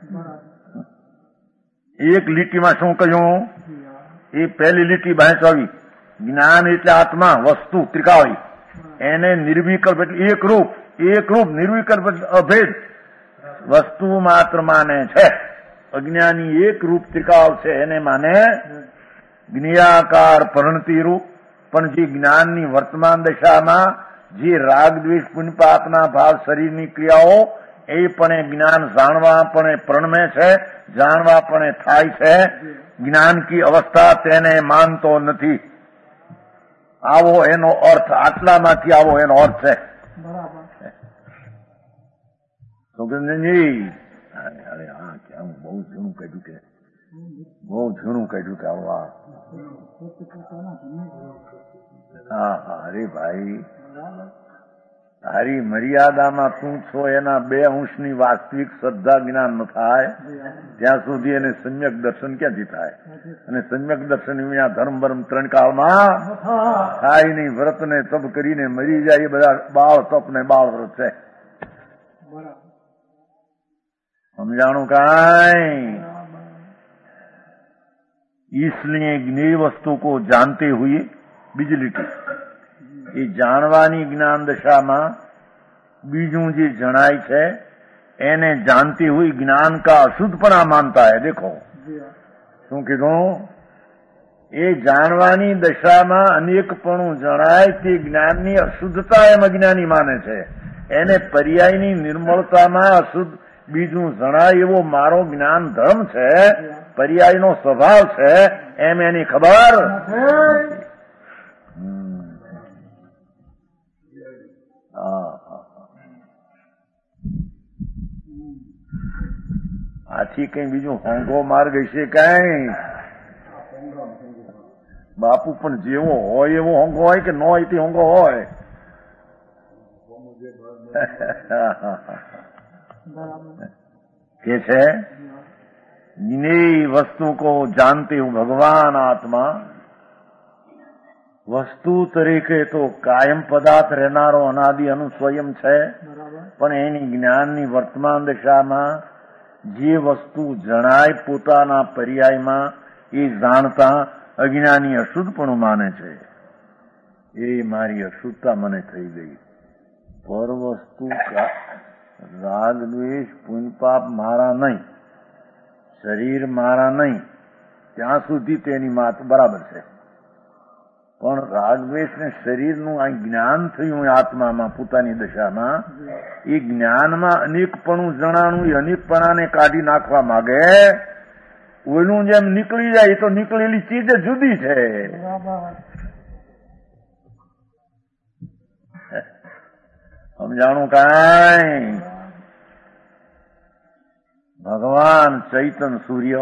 એક લીટીમાં શું કહ્યું? એ પહેલી લીટી 224. જ્ઞાન એટલે આત્મા, વસ્તુ ત્રિકાળી. એને નિર્વિકલ્પ એટલે એક રૂપ નિર્વિકલ્પ એટલે અભેદ વસ્તુ માત્ર માને છે. અજ્ઞાની એક રૂપ ત્રિકાળ છે એને માને જ્ઞાકાર પરિણતિ રૂપ. પણ જે જ્ઞાનની વર્તમાન દશામાં જે રાગ દ્વેષ પુણ્ય પાપના ભાવ શરીરની ક્રિયાઓ એ પણ જ્ઞાન જાણવા પણ પ્રણમે છે, જાણવા પણ થાય છે. જ્ઞાન કી અવસ્થા તેને માનતો નથી. આવો એનો અર્થ, આટલામાંથી આવો એનો અર્થ છે. સુગંધનજી અરે હા ક્યાં બહુ ઝીણું કાઢ્યું કે બહુ ઝીણું કાઢ્યું કે આવા હા હા અરે ભાઈ તારી મર્યાદામાં તું છો એના 2 અંશની વાસ્તવિક શ્રદ્ધા જ્ઞાન ન થાય ત્યાં સુધી એને સમ્યક દર્શન ક્યાંથી થાય? અને સમ્યક દર્શન વિના ધર્મ ભરમ 3 કાળમાં થાય નહીં. વ્રત ને તપ કરીને મરી જાય એ બધા બાળ તપ ને બાળ વ્રત છે. સમજાણું કાંઈ? इसलिए ज्ञेय वस्तु को जानते हुए બીજી એ જાણવાની જ્ઞાન દશામાં બીજું જે જણાય છે એને જાણતી हुई જ્ઞાન કા અશુદ્ધપણા માનતા હૈ. દેખો શું કીધું? એ જાણવાની દશામાં અનેકપણું જણાય તે જ્ઞાનની અશુદ્ધતા એમ અજ્ઞાની માને છે. એને પર્યાયની નિર્મળતામાં અશુદ્ધ બીજું જણાય એવો મારો જ્ઞાન ધર્મ છે, પર્યાયનો સ્વભાવ છે એમ એની ખબર. આથી કઈ બીજું હોંગો માર્ગ હશે કઈ? બાપુ પણ જેવો હોય એવો હોંગો હોય કે ન હોય તે હોંગો હોય? કે છે જ્ઞેય વસ્તુ કો જાનતે હું ભગવાન આત્મા. વસ્તુ તરીકે તો કાયમ પદાર્થ રહેનારો અનાદિ અનુસ્વયં છે, પણ એની જ્ઞાનની વર્તમાન દશામાં જે વસ્તુ જણાય પોતાના પર્યાયમાં એ જાણતા અજ્ઞાની અશુદ્ધપણું માને છે. એ મારી અશુદ્ધતા મને થઈ ગઈ. પર વસ્તુ રાગ દ્વેષ પુણ્ય પાપ મારા નહીં, શરીર મારા નહીં, ત્યાં સુધી તેની માત બરાબર છે. પણ રાગ દ્વેષ ને શરીરનું આ જ્ઞાન થયું આત્મામાં પોતાની દશામાં, એ જ્ઞાનમાં અનેકપણું જણાનું એ અનેકપણાને કાઢી નાખવા માંગે. ઓલું જેમ નીકળી જાય એ તો નીકળેલી ચીજ જુદી છે. સમજાણું કાંઈ? ભગવાન ચૈતન સૂર્ય,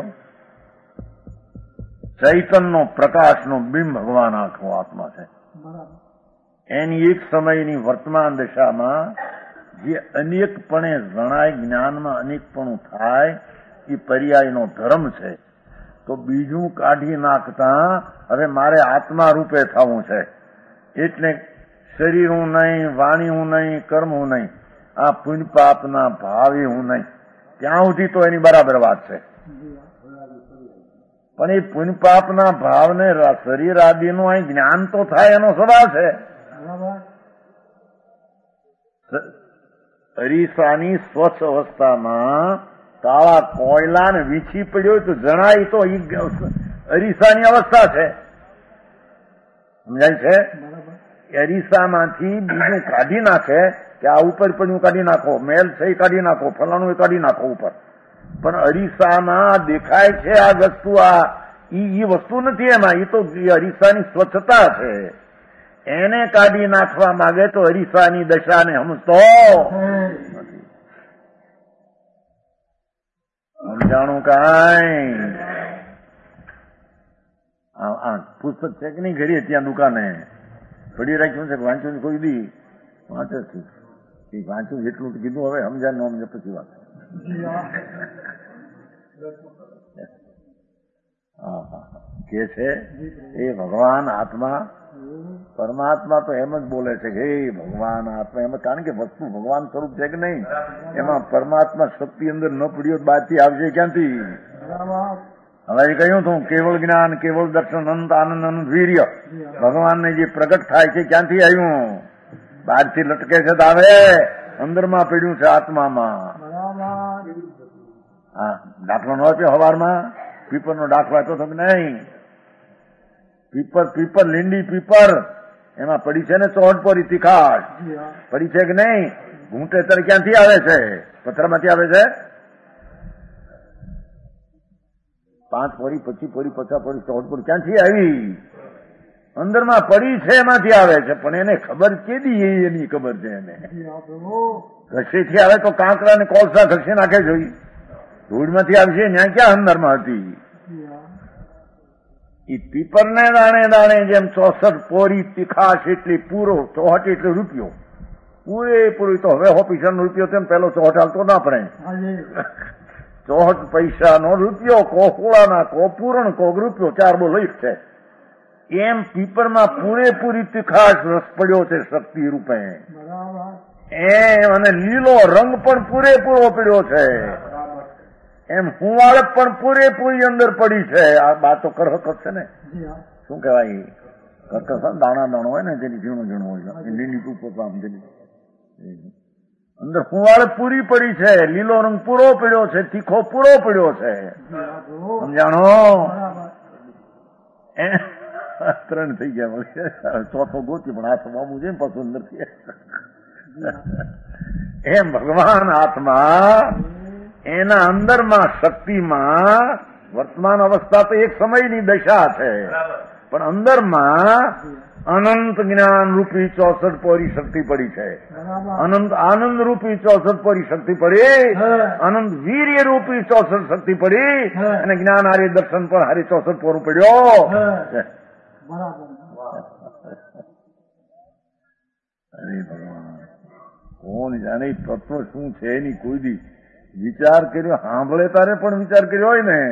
ચૈતનનો પ્રકાશનો બિંબ ભગવાન આખો આત્મા છે. એની એક સમયની વર્તમાન દશામાં જે અનેકપણે જણાય, જ્ઞાનમાં અનેકપણું થાય એ પર્યાયનો ધર્મ છે. તો બીજું કાઢી નાખતા હવે મારે આત્મા રૂપે થવું છે. એટલે શરીર હું નહીં, વાણી હું નહીં, કર્મ હું નહીં, આ પુણ્ય પાપના ભાવે હું નહીં, ત્યાં સુધી તો એની બરાબર વાત છે. પણ એ પુણ્ય પાપના ભાવને શરીર આદિનું અહીં જ્ઞાન તો થાય એનો સ્વભાવ છે. અરીસાની સ્વચ્છ અવસ્થામાં કાળા કોયલાને વીછી પડ્યો તો જણાય તો અરીસાની અવસ્થા છે. સમજાય છે? અરીસામાંથી બીજું કાઢી નાખે કે આ ઉપર પડ્યું કાઢી નાખો, મેલ છે એ કાઢી નાખો, ફલાણું એ કાઢી નાખો ઉપર. પણ અરીસામાં દેખાય છે આ વસ્તુ, આ ઈ વસ્તુ નથી એમાં, એ તો અરીસાની સ્વચ્છતા છે. એને કાઢી નાખવા માંગે તો અરીસાની દશાને સમજતો નથી. સમજાણું કાંઈ? પુસ્તક છે કે નહીં ઘરે? ત્યાં દુકાને પડી રાખ્યું છે, વાંચ્યું કોઈ દી વાંચે છે. વાંચ્યું એટલું કીધું, હવે સમજાય ન સમજે પછી વાત. કે છે એ ભગવાન આત્મા, પરમાત્મા તો એમ જ બોલે છે કે હે ભગવાન આત્મા. એમ કારણ કે વસ્તુ ભગવાન સ્વરૂપ છે કે નહીં, એમાં પરમાત્મા શક્તિ અંદર ન પડ્યો બહારથી આવશે ક્યાંથી? હવે કહ્યું હતું કેવળ જ્ઞાન, કેવળ દર્શન, અનંત આનંદ, અનંત વીર્ય, ભગવાનને જે પ્રગટ થાય છે ક્યાંથી આવ્યું? બહારથી લટકે છે તો આવે, અંદરમાં પડ્યું છે આત્મામાં. હા, દાખલો ન આપ્યો હવારમાં? પીપરનો દાખલો આપ્યો તો કે નહીં? પીપર લીંડી પીપર એમાં પડી છે ને ચોટપોરી તીખાશ પડી છે કે નહીં? ઘૂંટે ત્યારે ક્યાંથી આવે છે? પથ્થરમાંથી આવે છે. 5 પોરી, 25 પોરી, 50 પોરી ચોટપોરી ક્યાંથી આવી? અંદરમાં પડી છે એમાંથી આવે છે, પણ એને ખબર કેદી એની ખબર છે એને. ઘસીથી આવે તો કાંકરા ને કોલસા ઘસી નાખે જોઈ, ધૂળમાંથી આવશે ત્યાં ક્યાં અંદરમાં હતી. એ પીપરને દાણે દાણે જેમ 64 પોરી તીખાશ એટલી પૂરો 64 એટલે રૂપિયો પૂરેપૂરી. તો હવે ઓફિસરનો રૂપિયો તેમ પેલો 64 હાલતો ના પડે. 64 પૈસાનો રૂપિયો, કો કુળાના, કો પૂરણ, કો રૂપિયો, 4 બોલો એક છે. એમ પીપરમાં પૂરેપૂરી તીખાશ રસ પડ્યો છે શક્તિ રૂપે. એમ અને લીલો રંગ પણ પૂરેપૂરો પડ્યો છે. એમ હુંવાળ પણ પૂરેપૂરી અંદર પડી છે. આ બાતો કરકસ છે ને, શું કહેવાય, કરકસ દાણા દાણો હોય ને જેની ઝીણું ઝીણું હોય, લીલી અંદર હુંવાળ પૂરી પડી છે, લીલો રંગ પૂરો પડ્યો છે, તીખો પૂરો પડ્યો છે. સમજાણો? 3 થઈ ગયા, ચોથો ગોતી પણ હાથ બાબુ છે પાછું અંદર. એમ ભગવાન આત્મા એના અંદરમાં શક્તિમાં વર્તમાન અવસ્થા તો એક સમયની દશા છે, પણ અંદરમાં અનંત જ્ઞાન રૂપી 64 પોરી શક્તિ પડી છે. અનંત આનંદ રૂપી 64 પોરી શક્તિ પડી, અનંત વીર્ય રૂપી 64 શક્તિ પડી, અને જ્ઞાન હારી દર્શન પણ હારી 64 પોરું પડ્યો. અરે ભગવાન, કોણ જાણે તત્વ શું છે એની કોઈ દી વિચાર કર્યો, સાંભળે તારે પણ વિચાર કર્યો હોય ને.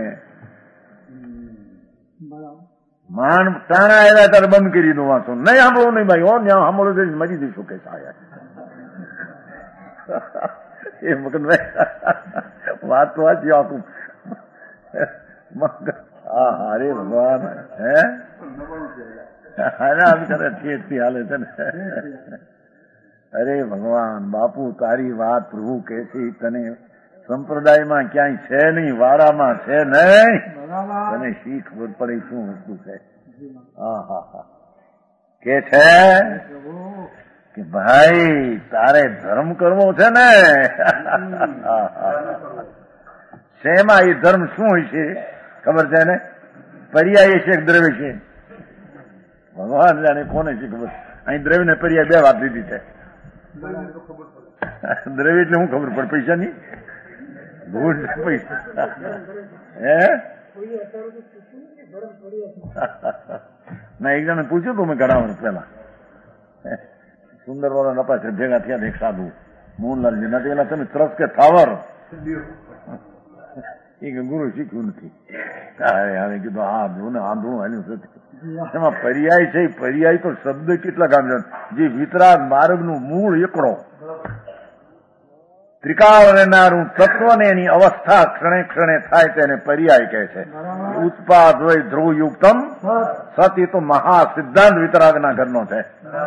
માંડ ટાણા આવ્યા ત્યારે બંધ કરી દઉં વાંચો, નહીં સાંભળવું નહીં ભાઈ, હો ત્યાં સાંભળો તો મરી દઈશું કે સાયા એ મગનભાઈ વાત તો વાંચી આપું. હા રે ભગવાન, હે બિચારા ઠેઠથી હાલે છે ને. અરે ભગવાન બાપુ, તારી વાત પ્રભુ કે છે તને સંપ્રદાયમાં ક્યાંય છે નહીં, વારામાં છે નહીં, તને શી ખબર પડે શું વસ્તુ છે. કે છે કે ભાઈ તારે ધર્મ કરવો છે ને. શેમાં એ ધર્મ શું હોય છે ખબર છે ને? પર્યાય છે કે દ્રવ્ય છે? ભગવાન જાણે, કોને છે ખબર. અહીં દ્રવ્ય ને પર્યાય 2 વાત લીધી છે. દ્રવ્ય એટલે હું ખબર પડે, પૈસા ની ભૂલ પૈસા. હે ના, એક જણે પૂછ્યું તું મેં ઘણા વર્ષ પહેલા, સુંદર વાળા નપા છે ભેગા થયા એક સાધુ મોહનલાલજી ના, એના તમે ત્રસ કે થાવર એ કે ગુરુ શીખ્યું નથી. હવે કીધું હા જોને આંધળું હાલ્યું છે. એમાં પર્યાય છે, પર્યાય તો શબ્દ કેટલા કામ છે. જે વિતરાગ માર્ગનું મૂળ એકડો ત્રિકાળ રહેનારું તત્વ ને એની અવસ્થા ક્ષણે ક્ષણે થાય તેને પર્યાય કહે છે. ઉત્પાદ હોય ધ્રુવ યુક્તમ સત, એ તો મહા સિદ્ધાંત વિતરાગના ઘરનો છે.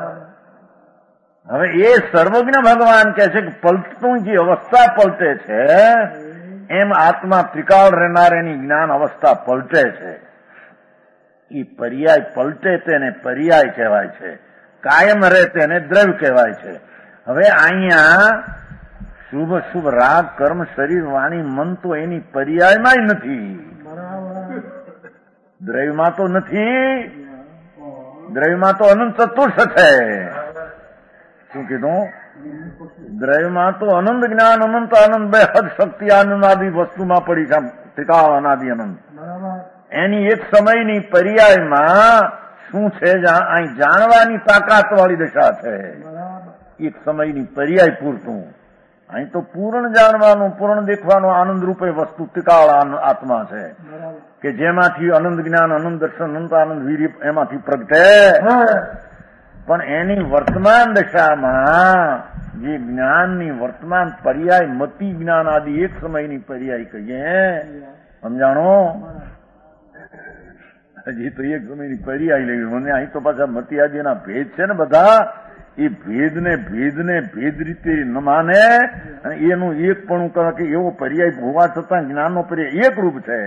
હવે એ સર્વજ્ઞ ભગવાન કહે છે કે પલટતું જે અવસ્થા પલટે છે એમ આત્મા ત્રિકાળ રહેનાર એની જ્ઞાન અવસ્થા પલટે છે. એ પર્યાય પલટે તેને પર્યાય કહેવાય છે, કાયમ રહે તેને દ્રવ્ય કહેવાય છે. હવે અહીંયા શુભ શુભ રાગ કર્મ શરીર વાણી મન તો એની પર્યાયમાં નથી, દ્રવ્યમાં તો નથી. દ્રવ્યમાં તો અનંત ચતુર્થ છે. શું કીધું? દ્રવ્યમાં તો અનંત જ્ઞાન, અનંત આનંદ, બેહદ શક્તિ આનંદ આદિ વસ્તુમાં પડી છે, ત્રિકાળ અનાદિ અનંત. એની એક સમયની પર્યાયમાં શું છે, અહીં જાણવાની તાકાત વાળી દશા છે. એક સમયની પર્યાય પૂરતું. અહીં તો પૂર્ણ જાણવાનું, પૂર્ણ દેખવાનું આનંદ રૂપે વસ્તુ ત્રિકાળ આત્મા છે કે જેમાંથી અનંત જ્ઞાન, અનંત દર્શન, અનંત આનંદ વીર્ય એમાંથી પ્રગટે. પણ એની વર્તમાન દશામાં જે જ્ઞાનની વર્તમાન પર્યાય મતિ જ્ઞાન આદિ એક સમયની પર્યાય કહીએ, સમજાણો? હજી તો એક સમયની પર્યાય લેવી મને. અહીં તો પાછા મતિ આદિ એના ભેદ છે ને બધા, એ ભેદ રીતે ન માને અને એનું એક પણ કરે કે એવો પર્યાય હોવા છતાં જ્ઞાનનો પર્યાય એક રૂપ છે.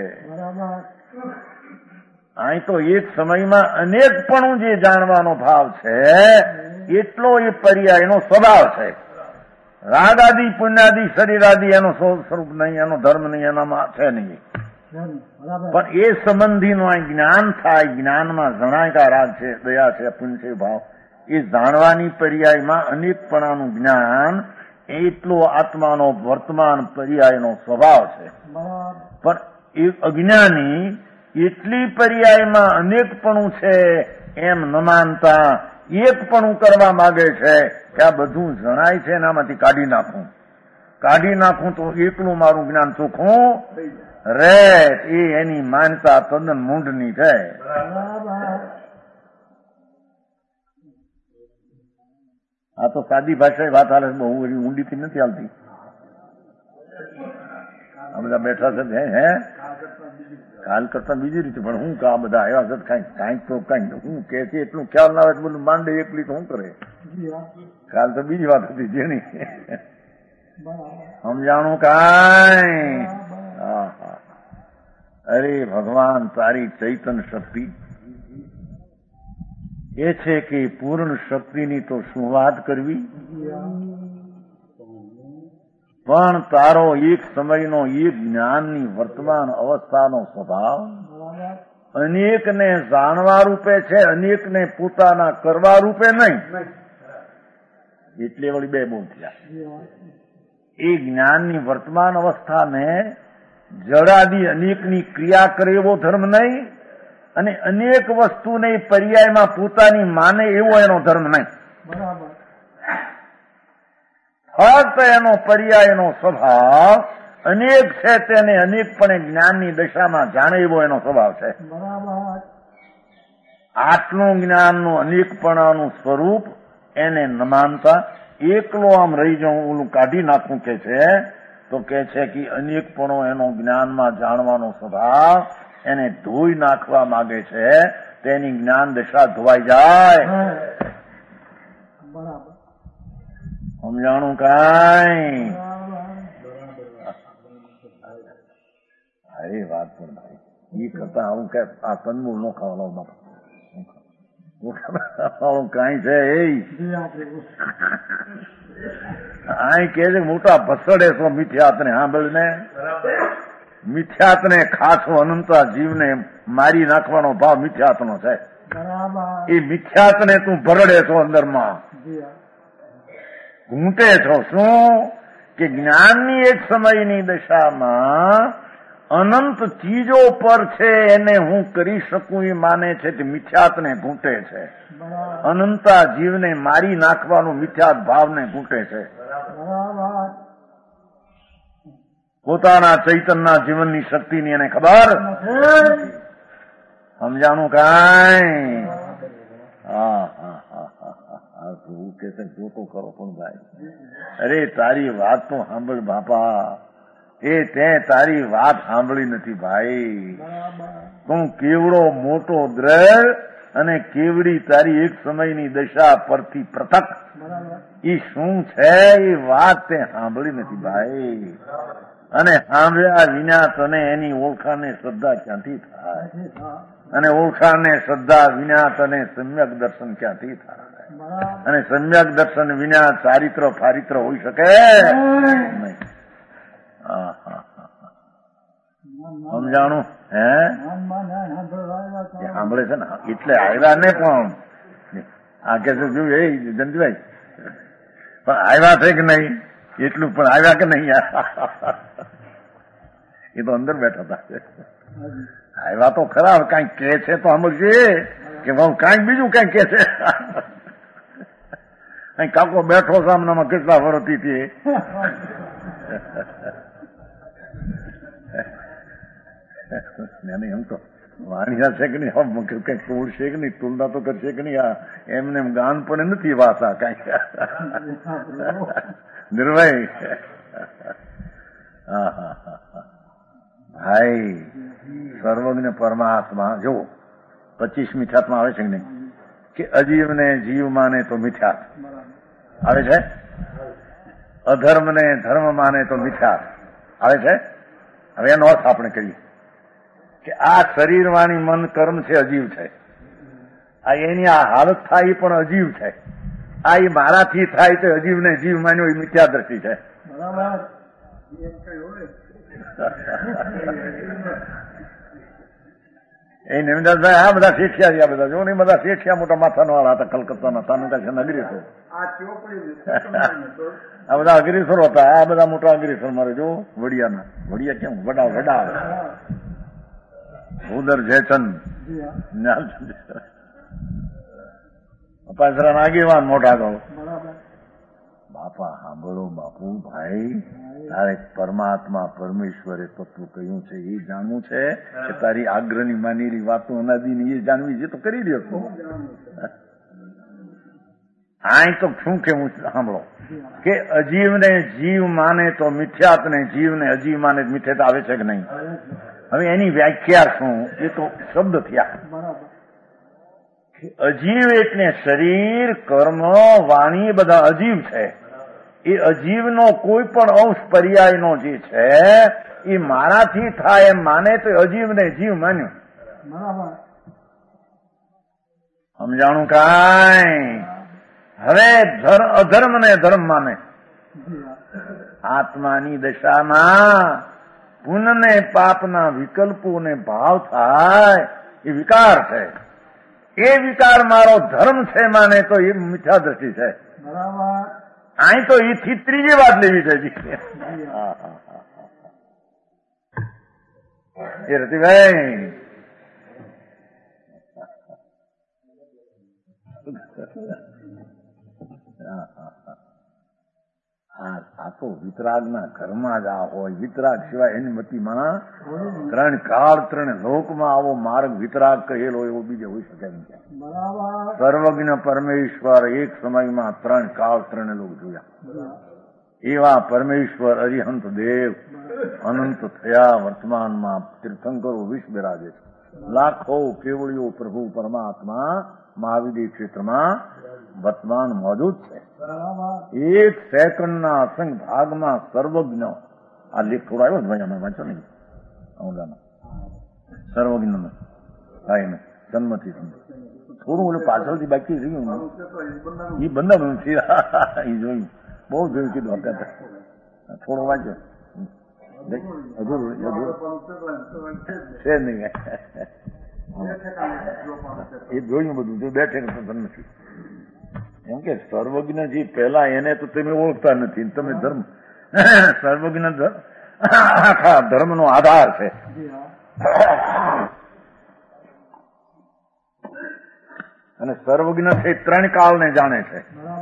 અહીં તો એક સમયમાં અનેકપણું જે જાણવાનો ભાવ છે એટલો એ પર્યાય એનો સ્વભાવ છે. રાગ આદિ પુણ્યાદિ શરીર આદિ એનો સ્વરૂપ નહીં, એનો ધર્મ નહીં, એનામાં છે નહીં. પણ એ સંબંધીનું આ જ્ઞાન થાય, જ્ઞાનમાં જણાયકા રાગ છે, દયા છે, પુણ્ય છે, ભાવ, એ જાણવાની પર્યાયમાં અનેકપણાનું જ્ઞાન એટલો આત્માનો વર્તમાન પર્યાયનો સ્વભાવ છે. પણ એ અજ્ઞાની એટલી પર્યાયમાં અનેકપણું છે એમ ન માનતા એકપણું કરવા માંગે છે કે આ બધું જણાય છે એનામાંથી કાઢી નાખું તો એકલું મારું જ્ઞાન ચોખ્ખું રે. એ એની માનતા તદ્દન મૂંઢની છે. આ તો સાદી ભાષાએ વાત હાલે, બહુ ઊંડીથી નથી હાલતી. આ બધા બેઠા છે હે કાલ કરતા બીજી રીતે, પણ હું આ બધા આવ્યા છે કાંઈક તો કાંઈક હું કે છે એટલું ખ્યાલ ના આવે બધું માંડે એકલી તો શું કરે. કાલ તો બીજી વાત હતી જેની સમજાણું કાંઈ. અરે ભગવાન તારી ચૈતન શક્તિ એ છે કે પૂર્ણ શક્તિની તો શું વાત કરવી, પણ તારો એક સમયનો એક જ્ઞાનની વર્તમાન અવસ્થાનો સ્વભાવ અનેકને જાણવા રૂપે છે, અનેકને પોતાના કરવા રૂપે નહીં. એટલે વળી બે બહુ થયા. એ જ્ઞાનની વર્તમાન અવસ્થાને જડાદી અનેકની ક્રિયા કરે એવો ધર્મ નહીં, અને અનેક વસ્તુને પર્યાયમાં પોતાની માને એવો એનો ધર્મ નહીં. ફક્ત એનો પર્યાયનો સ્વભાવ અનેક છે તેને અનેકપણે જ્ઞાનની દશામાં જાણે એવો એનો સ્વભાવ છે. આટલું જ્ઞાનનું અનેકપણાનું સ્વરૂપ એને ન માનતા એકલો આમ રહી જાઉં ઓલું કાઢી નાખવું કે છે, તો કે છે કે અનેકપણો એનો જ્ઞાનમાં જાણવાનો સ્વભાવ એને ધોઈ નાખવા માંગે છે. તેની જ્ઞાન દશા ધોવાઈ જાય. સમજાણું કાંઈ? અરે વાત પણ ભાઈ એ કરતા આવું કે આ કંદમૂળ નો ખાવાનો કાંઈ છે એ કે છે મોટા ભસડે છો મિથ્યાત ને સાંભળ ને, મિથ્યાત ને ખાસો અનંતા જીવને મારી નાખવાનો ભાવ મિથ્યાત નો છે. એ મિથ્યાત ને તું ભરડે છો, અંદરમાં ઘૂંટે છો. શું કે જ્ઞાનની એક સમયની દશામાં અનંત ચીજો પર છે એને હું કરી શકું એ માને છે તે મિથ્યાતને ઘૂંટે છે. અનંતા જીવને મારી નાખવાનું મિથ્યાત ભાવને ઘૂંટે છે. પોતાના ચૈતનના જીવનની શક્તિની એને ખબર. સમજાણું કાંઈ? હું કે જોતો કરો પણ ભાઈ. અરે તારી વાત તો સાંભળ બાપા. તે તારી વાત સાંભળી નથી ભાઈ. તું કેવડો મોટો દ્રઢ અને કેવડી તારી એક સમયની દશા પરથી પૃથક એ શું છે એ વાત તે સાંભળી નથી ભાઈ. અને સાંભળ્યા વિના તને એની ઓળખાણને શ્રદ્ધા ક્યાંથી થાય, અને ઓળખાણને શ્રદ્ધા વિના તને સમ્યક દર્શન ક્યાંથી થાય, અને સમ્યક દર્શન વિના ચારિત્ર ફારિત્ર હોઈ શકે નહીં. સમજાણું હે? સાંભળે છે ને એટલે આવ્યા ને, પણ આ કે જોયું એ જંતુભાઈ પણ આવ્યા છે કે નહીં એટલું, પણ આવ્યા કે નહીં એ તો અંદર બેઠા હતા. આવ્યા તો ખરા, કઈક કે છે તો સમજશે કે કઈક બીજું કઈક કે છે. કાકો બેઠો સામનામાં કેટલા વર્ષથી તે એમ તો વાણિયા છે કે નહીં, કઈક તોડશે કે નહીં, તુલના તો કરશે કે નહીં. એમને ગાન પણ નથી વાસા કઈક નિર્ભય. ભાઈ સર્વજ્ઞ પરમાત્મા જો 25 મિથ્યાત્મા આવે છે કે નહીં, કે અજીવને જીવ માને તો મિથ્યાત આવે છે, અધર્મને ધર્મ માને તો મિથ્યાત આવે છે. હવે એનો અર્થ આપણે કરીએ કે આ શરીર વાણી મન કર્મ છે અજીવ છે. આ એની આ હાલત થાય પણ અજીવ છે. આ એ મારાથી થાય તો અજીવને જીવ માન્યો એ મિથ્યા દ્રષ્ટિ છે. એ નિમિદાસભાઈ આ બધા શેઠિયા છે, આ બધા જો નહીં, બધા શેઠિયા મોટા માથાનો વાળા હતા કલકત્તાના, તાનુકાશન અગ્રેસર, આ બધા અગ્રેસર હતા, આ બધા મોટા અગ્રેસર મારે જો વડિયાના, વડિયા કેમ વડા વડા ઉદર જયચંદ પાછરા આગેવાન મોટા કહો. બાપા સાંભળો બાપુ ભાઈ, તારે પરમાત્મા પરમેશ્વરે તત્વ કહ્યું છે એ જાણવું છે કે તારી આગ્રહની માનેલી વાતો અનાદિની એ જાણવી છે તો કરી દે. આય તો શું કેવું સાંભળો કે અજીવને જીવ માને તો મિથ્યાત ને જીવને અજીવ માને મિથ્યાત આવે છે કે નહીં? હવે એની વ્યાખ્યા શું? એ તો શબ્દ થયા. અજીવ એટલે શરીર, કર્મ, વાણી બધા અજીવ છે. એ અજીવનો કોઈ પણ અંશ પર્યાયનો જે છે એ મારાથી થાય એમ માને તો અજીવને જીવ માન્યું. સમજાણું કાંઈ? હવે અધર્મ ને ધર્મ માને. આત્માની દશામાં પુણ્ય પાપના વિકલ્પોને ભાવ થાય એ વિકાર છે. એ વિકાર મારો ધર્મ છે માને તો એ મિથ્યા દ્રષ્ટિ છે. અહીં તો એથી ત્રીજી વાત લેવી છે. એ રતિભાઈ આ તો વિતરાગના ઘરમાં જ આ હોય. વિતરાગ સિવાય એની મતીમાં ત્રણ કાળ ત્રણ લોકમાં આવો માર્ગ વિતરાગ કહેલો એવો બીજે હોઈ શકે નહીં. સર્વજ્ઞ પરમેશ્વર એક સમયમાં ત્રણ કાળ ત્રણે લોક જોયા. એવા પરમેશ્વર અરિહંત દેવ અનંત થયા વર્તમાનમાં તીર્થંકરો વિષ બિરાજે છે. લાખો કેવળીઓ પ્રભુ પરમાત્મા મહાવિદ્ય ક્ષેત્રમાં વર્તમાન મોજૂદ છે. એક સેકન્ડના અસંગ ભાગમાં સર્વજ્ઞ આ લેખ થોડો આવ્યો જ ભાઈ અમે વાંચો નહીં સર્વજ્ઞ ભાઈને જન્મથી થોડું ઓલું પાછળથી બાકી રહ્યું એ બંધાયું છે. એ જોયું બહુ જોયું કીધું અત્યારે થોડો વાંચો છે નહીં એ જોયું બધું જો બેઠે નથી. એમ કે સર્વજ્ઞજી પહેલા એને તો તમે ઓળખતા નથી. તમે ધર્મ સર્વજ્ઞ આખા ધર્મનો આધાર છે. અને સર્વજ્ઞ છે ત્રણ કાળને જાણે છે.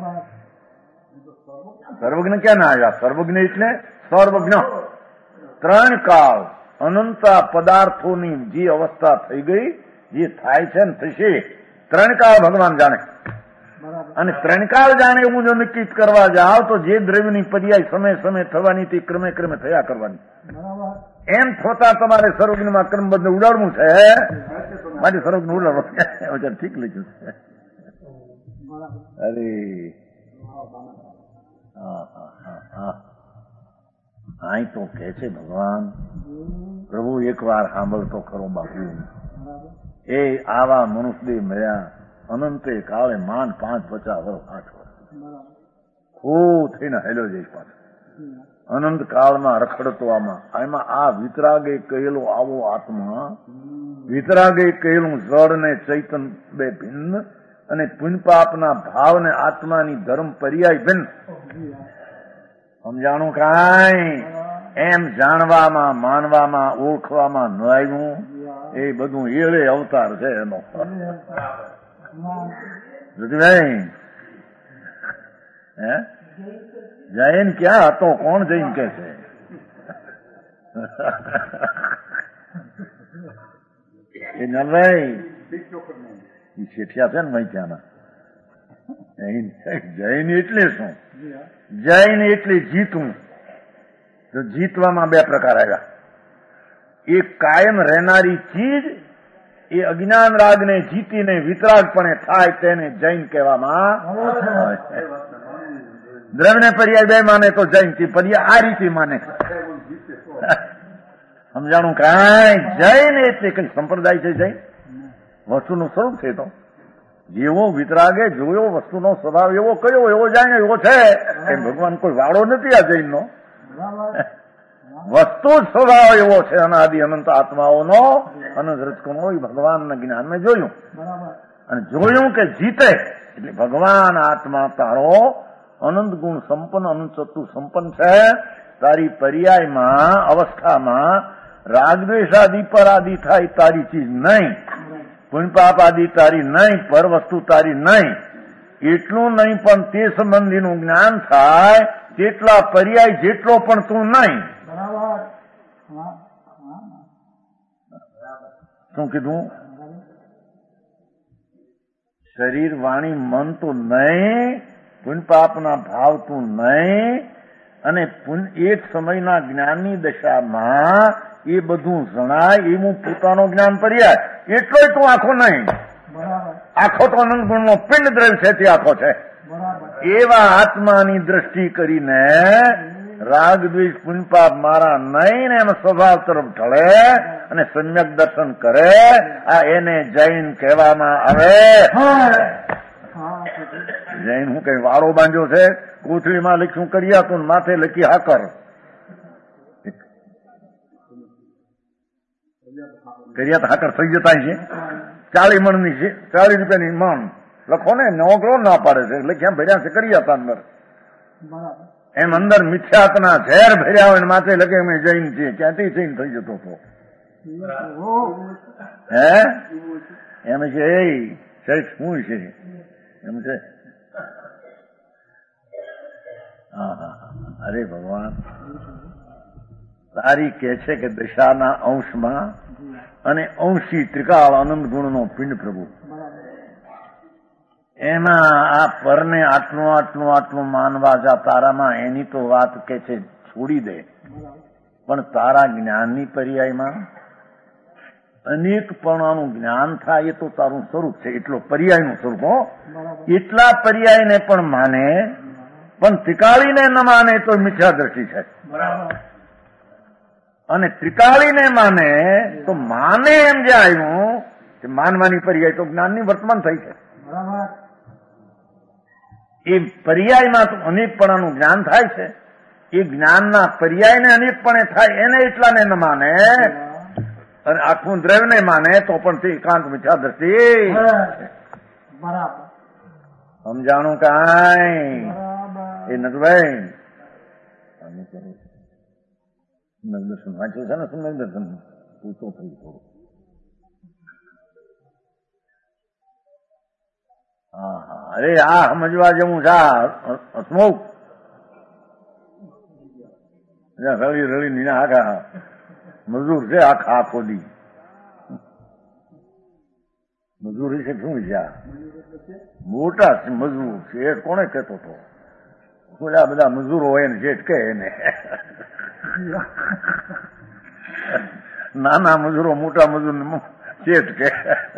સર્વજ્ઞ ક્યાં ના આવ્યા? સર્વજ્ઞ એટલે સર્વજ્ઞ ત્રણ કાળ અનંતા પદાર્થોની જે અવસ્થા થઈ ગઈ, જે થાય છે ને થશે, ત્રણ કાળ ભગવાન જાણે. અને ત્રણ કાળ જાણે એવું જો નક્કી કરવા જાવ તો જે દ્રવ્યની પર્યાય સમય સમય થવાની તે ક્રમે ક્રમે થયા કરવાની. એમ થતા તમારે સર્વજ્ઞમાં કર્મબદ્ધ ઉડાડવું છે. મારી સર્વજ્ઞ ઉડાડવું ઠીક લખ્યું છે. અરે અહીં તો કે છે ભગવાન પ્રભુ એકવાર સાંભળતો ખરો બાપુ. એ આવા મનુષ્યદેહ મળ્યા અનંતે કાળે માન 5-50 વર્ષ 8 વર્ષ ખૂબ થઈને હેલો જઈશ પાછો. અનંત કાળમાં રખડતો એમાં આ વિતરાગે કહેલો આવો આત્મા, વિતરાગે કહેલું જળ ને ચૈતન બે ભિન્ન અને પુણ્યપાપના ભાવને આત્માની ધર્મ પર્યાય ભિન્ન. સમજાણું કાંઈ? એમ જાણવામાં માનવામાં ઓળખવામાં ન આવ્યું એ બધું એળે અવતાર છે એનો. હે જૈન ક્યાં હતો? કોણ જૈન કે છે? એ નરભાઈ શેઠિયા છે ને ભાઈ ત્યાંના. જૈન એટલે શું? જૈન એટલે જીતવું. તો જીતવામાં બે પ્રકાર આવ્યા. એક કાયમ રહેનારી ચીજ, એ અજ્ઞાન રાગને જીતીને વિતરાગપણે થાય તેને જૈન કહેવામાં. દ્રવ્યને પર્યાય બે માને તો જૈન થી પર્યાય આ રીતે માને. સમજાણું કાંઈ? જૈન એટલે કઈ સંપ્રદાય છે. જૈન વસ્તુનું સ્વરૂપ છે. તો જેવો વિતરાગે જોયો વસ્તુનો સ્વભાવ એવો કયો એવો જાણ્યો એવો છે. એમ ભગવાન કોઈ વાળો નથી આ જૈનનો. વસ્તુ જ સ્વભાવ એવો છે અનાદિ અનંત આત્માઓનો અનંત રચકોનો એ ભગવાનના જ્ઞાન મેં જોયું અને જોયું કે જીતે એટલે ભગવાન આત્મા તારો અનંત ગુણ સંપન્ન અનંત સત્તુ સંપન્ન છે. તારી પર્યાયમાં અવસ્થામાં રાગદ્વેષાદિ પર આદિ થાય તારી ચીજ નહીં, પુણ્ય પાપ આદિ તારી નહીં, પર વસ્તુ તારી નહીં. એટલું નહીં પણ તે સંબંધીનું જ્ઞાન થાય તેટલા પર્યાય જેટલો પણ તું નહીં. શું કીધું? શરીર વાણી મન તો નહીં, પુણ્ય પાપના ભાવ તું નહીં, અને એક સમયના જ્ઞાનની દશામાં એ બધું જણાય એવું પોતાનું જ્ઞાન પર્યાય એટલોય તું આખો નહીં. આખો તો અનંત ગુણનો પિંડ દ્રવ્ય છે તે આખો છે. એવા આત્માની દ્રષ્ટિ કરીને રાગ દ્વેષ પુણ્ય પાપ મારા નહીં ને એનો સ્વભાવ તરફ ઢળે અને સમ્યક દર્શન કરે. આ એને જૈન કહેવામાં આવે. જૈન હું કઈ વાળો બાંધ્યો છે, કોથળીમાં લખ્યું કર્યા તું માથે લખી હાકર. કર્યા તો હાકર થઈ જતા છે. 40 મણની છે, 40 રૂપિયાની મણ લખો ને, નોકરો ના પાડે છે લખ્યા ભર્યા છે કર્યા હતા અંદર. એમ અંદર મિથ્યાતના ઝેર ભર્યા હોય માથે લખે અમે જૈન છીએ. ક્યાંથી જૈન થઈ જતો હતો? હે એમ છે એ શેઠ શું છે એમ છે. અરે ભગવાન તારી કે છે કે દશાના અંશમાં અને અંશી ત્રિકાળ આનંદ ગુણનો પિંડ પ્રભુ, એમાં આ પરને આટલું આટલું આટલું માનવા જા તારામાં એની તો વાત કે છે છોડી દે, પણ તારા જ્ઞાનની પર્યાયમાં અનેકપણાનું જ્ઞાન થાય એ તો તારું સ્વરૂપ છે. એટલો પર્યાયનું સ્વરૂપ હો. એટલા પર્યાયને પણ માને, પણ ત્રિકાળીને ન માને તો મિથ્યા દ્રષ્ટિ છે. અને ત્રિકાળીને માને તો માને એમ જે આવ્યું કે માનવાની પર્યાય તો જ્ઞાનની વર્તમાન થઈ છે. એ પર્યાયમાં તો અનેકપણાનું જ્ઞાન થાય છે. એ જ્ઞાનના પર્યાયને અનેકપણે થાય એને એટલાને ન માને અને આખું દ્રવ્યને માને તો પણ તે એકાંત મિથ્યા દ્રષ્ટિ. સમજાણું કાંઈ એ નટભાઈ? દર્શન વાંચ્યું છે ને સુંદર દર્શન પૂછો થઈ થોડું. હા હા અરે આ સમજવા જેવું છે. હસમુખ રળી રળી નીના આખા મજૂર છે. આખા આખો દી મજૂરી છે. શું છે મોટા મજૂર છે. કોને કહેતો હતો? આ બધા મજૂરો હોય ને જેઠ કહે એને. નાના મજૂરો મોટા મજૂર શેઠ કે.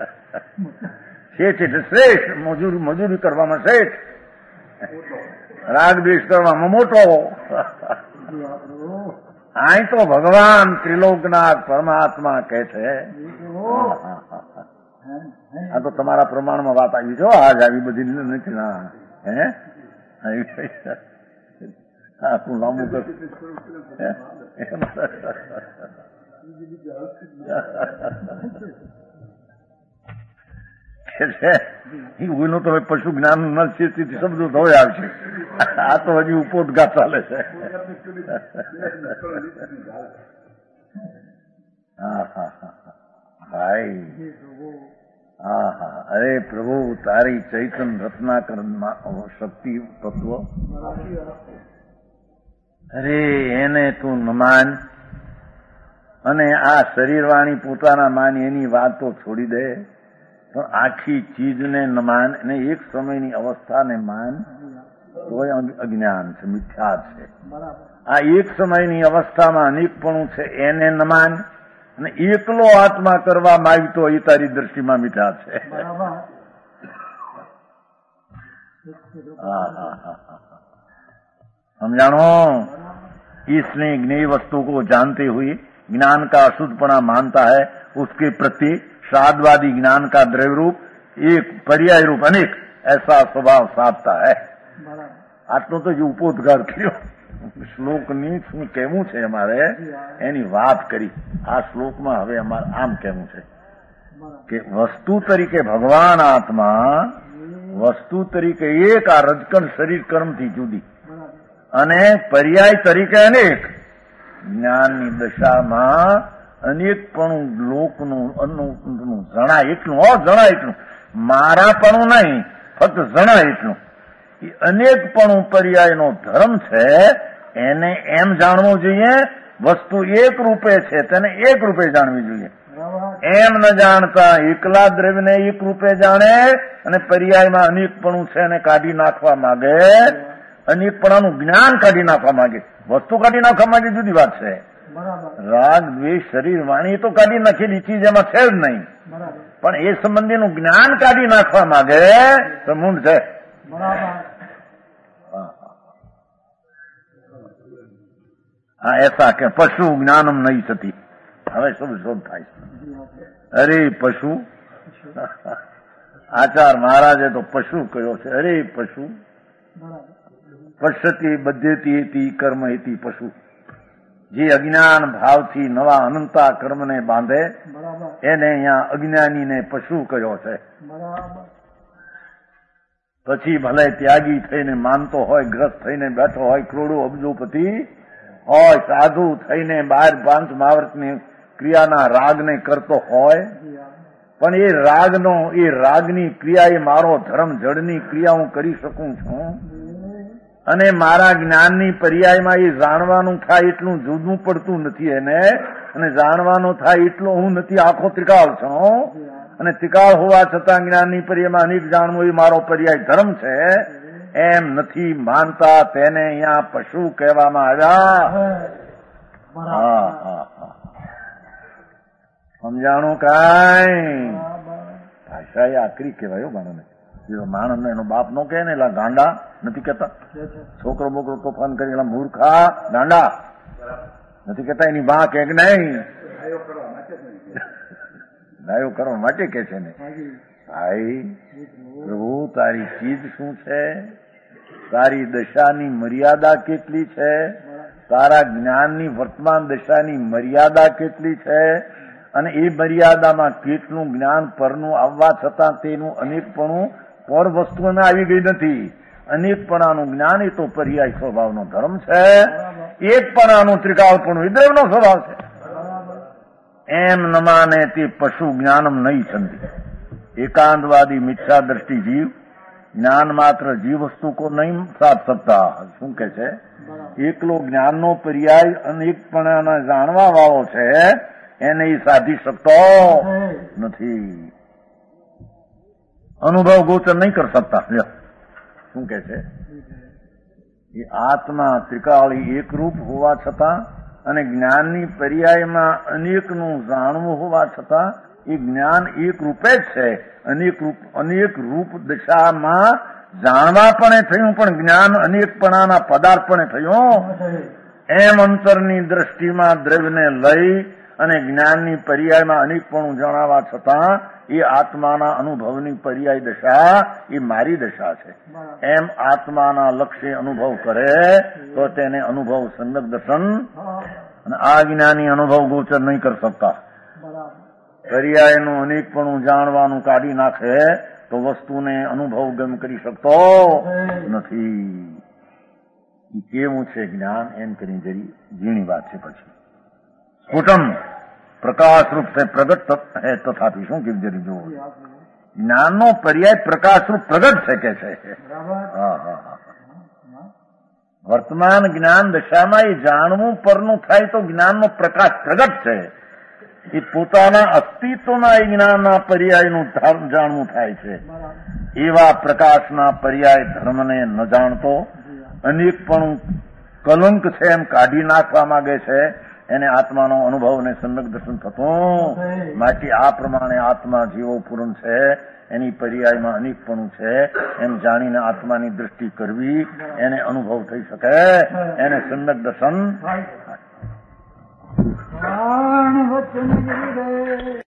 શેઠ એટલે શ્રેષ્ઠ. મજૂરી કરવામાં શેઠ, રાગ દ્વેષ કરવામાં મોટો. અહીં તો ભગવાન ત્રિલોકનાથ પરમાત્મા કહે છે. આ તો તમારા પ્રમાણમાં વાત આવી છો. આજ આવી બધી નથી ના. હે આખું લાંબુ કર. એનું તો પશુ જ્ઞાન ન છે તેથી શબ્દો ધોઈ આવશે. આ તો હજી ઉપોદઘાત ચાલે છે. હા હા હા ભાઈ. હા હા અરે પ્રભુ તારી ચૈતન રત્નાકર શક્તિ તત્વ, અરે એને તું ન માન. અને આ શરીરવાણી પોતાના માની એની વાત તો છોડી દે, પણ આખી ચીજને ન માન અને એક સમયની અવસ્થાને માન તોય અજ્ઞાન છે, મિથ્યા છે. આ એક સમયની અવસ્થામાં અનેકપણું છે એને ન માન અને એકલો આત્મા કરવા માંગતો એ તારી દ્રષ્ટિમાં મિથ્યા છે. समझानो। इसलिए ज्ञेय वस्तु को जानते हुए ज्ञान का अशुद्धपना मानता है, उसके प्रति श्राद्धवादी ज्ञान का द्रव्य रूप एक पर्याय रूप अनेक ऐसा स्वभाव साधता है। आटलो तो जो उपोद्गार किया શ્લોકની શું કહેવું છે અમારે એની વાત કરી. આ શ્લોકમાં હવે અમારે આમ કહેવું છે કે વસ્તુ તરીકે ભગવાન આત્મા, વસ્તુ તરીકે એક, આ રજકણ શરીર કર્મથી જુદી, અને પર્યાય તરીકે અનેક. જ્ઞાનની દશામાં અનેકપણું લોકનું જણા એટલું, જણા એટલું, મારાપણું નહીં, ફક્ત જણા એટલું. એ અનેકપણું પર્યાયનો ધર્મ છે, એને એમ જાણવું જોઈએ. વસ્તુ એક રૂપે છે તેને એક રૂપે જાણવી જોઈએ. એમ ન જાણતા એકલા દ્રવ્યને એક રૂપે જાણે અને પર્યાયમાં અનેકપણું છે એને કાઢી નાખવા માંગે, અનેકપણાનું જ્ઞાન કાઢી નાખવા માંગે, વસ્તુ કાઢી નાખવા માંગે, જુદી વાત છે. રાગ દ્વેષ શરીર વાણી તો કાઢી નાખેલી ચીજ એમાં છે જ નહીં, પણ એ સંબંધીનું જ્ઞાન કાઢી નાખવા માંગે તો મૂંડ છે. હા, એસા કે પશુ જ્ઞાનમ નહીં થતી. હવે શું શોધ થાય છે? અરે પશુ, આચાર મહારાજે તો પશુ કહ્યો છે. અરે પશુ પશ્યતિ બધ્યતી હતી કર્મ હતી પશુ. જે અજ્ઞાન ભાવથી નવા અનંતા કર્મને બાંધે એને અહીંયા અજ્ઞાનીને પશુ કહ્યો છે. પછી ભલે ત્યાગી થઈને માનતો હોય, ગ્રસ્ત થઈને બેઠો હોય, કરોડો અબજોપતિ હોય, સાધુ થઈને 12 મહાવ્રતની ક્રિયાના રાગને કરતો હોય, પણ એ રાગની ક્રિયા એ મારો ધર્મ જડની ક્રિયા હું કરી શકું છું, અને મારા જ્ઞાનની પર્યાયમાં એ જાણવાનું થાય એટલું જુદું પડતું નથી એને, અને જાણવાનું થાય એટલું હું નથી. આખો ત્રિકાળ છું, અને ત્રિકાળ હોવા છતાં જ્ઞાનની પર્યાયમાં અનેક જાણવું એ મારો પર્યાય ધર્મ છે, એમ નથી માનતા. તેને અહીંયા પશુ કહેવામાં આવ્યા. સમજાણું કાંઈ? ભાષા એ આકરી કહેવાય માણસને. માણસ એનો બાપ નો કહે ને એલા ગાંડા નથી કેતા. છોકરો બોકરો તોફાન કરી એલા મૂર્ખા ગાંડા નથી કેતા. એની બા કે નહીં, ડાયો કરવા માટે કે છે ને. ભાઈ પ્રભુ તારી ચીજ શું છે? તારી દશાની મર્યાદા કેટલી છે? તારા જ્ઞાનની વર્તમાન દશાની મર્યાદા કેટલી છે? અને એ મર્યાદામાં કેટલું જ્ઞાન પરનું આવવા છતાં તેનું અનેકપણું પર વસ્તુઓને આવી ગઈ નથી. અનેકપણાનું જ્ઞાન એ તો પર્યાય સ્વભાવનો ધર્મ છે. એકપણાનું ત્રિકાળપણું એ દ્રવ્યનો સ્વભાવ છે. એમ ન માને તે પશુ જ્ઞાનમ નહીં છંદી. एकांतवादी मिथ्या दृष्टि जीव ज्ञान मात्र जीव वस्तु को नहीं साध सकता. શું કે છે? એકલો જ્ઞાનનો પર્યાય અનેકપણાના જાણવા વાળો છે એને એ સાધી શકતો નથી. અનુભવ ગોચર નહીં કરી શકતા. શું કે છે? એ આત્મા ત્રિકાળી એકરૂપ હોવા છતાં અને જ્ઞાનની પર્યાયમાં અનેકનું જાણવું હોવા છતાં એ જ્ઞાન એક રૂપે જ છે. અનેક રૂપ દશામાં જાણવા પણ થયું, પણ જ્ઞાન અનેકપણાના પદાર્થ પણ થયું. એમ અંતરની દ્રષ્ટિમાં દ્રવ્યને લઈ અને જ્ઞાનની પર્યાયમાં અનેકપણું જણાવવા છતાં એ આત્માના અનુભવની પર્યાય દશા એ મારી દશા છે. એમ આત્માના લક્ષ્ય અનુભવ કરે તો તેને અનુભવ સમ્યક દર્શન, અને આ જ્ઞાની અનુભવ ગોચર નહીં કરી શકતા. પર્યાયનું અનેકપણું જાણવાનું કાઢી નાખે તો વસ્તુને અનુભવ ગમ કરી શકતો નથી. એ કેવું છે જ્ઞાન? એમ કરીને જરી ઝીણી વાત છે. પછી સ્ફુટમ પ્રકાશ રૂપ છે પ્રગટ હે તથાપી. શું કીધું જરી જુઓ? જ્ઞાનનો પર્યાય પ્રકાશ રૂપ પ્રગટ છે કે છે. વર્તમાન જ્ઞાન દશામાં એ જાણવું પરનું થાય તો જ્ઞાનનો પ્રકાશ પ્રગટ છે. એ પોતાના અસ્તિત્વના એ જ્ઞાનના પર્યાયનું જાણવું થાય છે. એવા પ્રકાશના પર્યાય ધર્મને ન જાણતો અનેકપણું કલંક છે એમ કાઢી નાખવા માંગે છે. એને આત્માનો અનુભવ ને સમ્યક દર્શન થતું. માટે આ પ્રમાણે આત્મા જીવો પૂર્ણ છે, એની પર્યાયમાં અનેકપણું છે એમ જાણીને આત્માની દૃષ્ટિ કરવી, એને અનુભવ થઈ શકે, એને સમ્યક દર્શન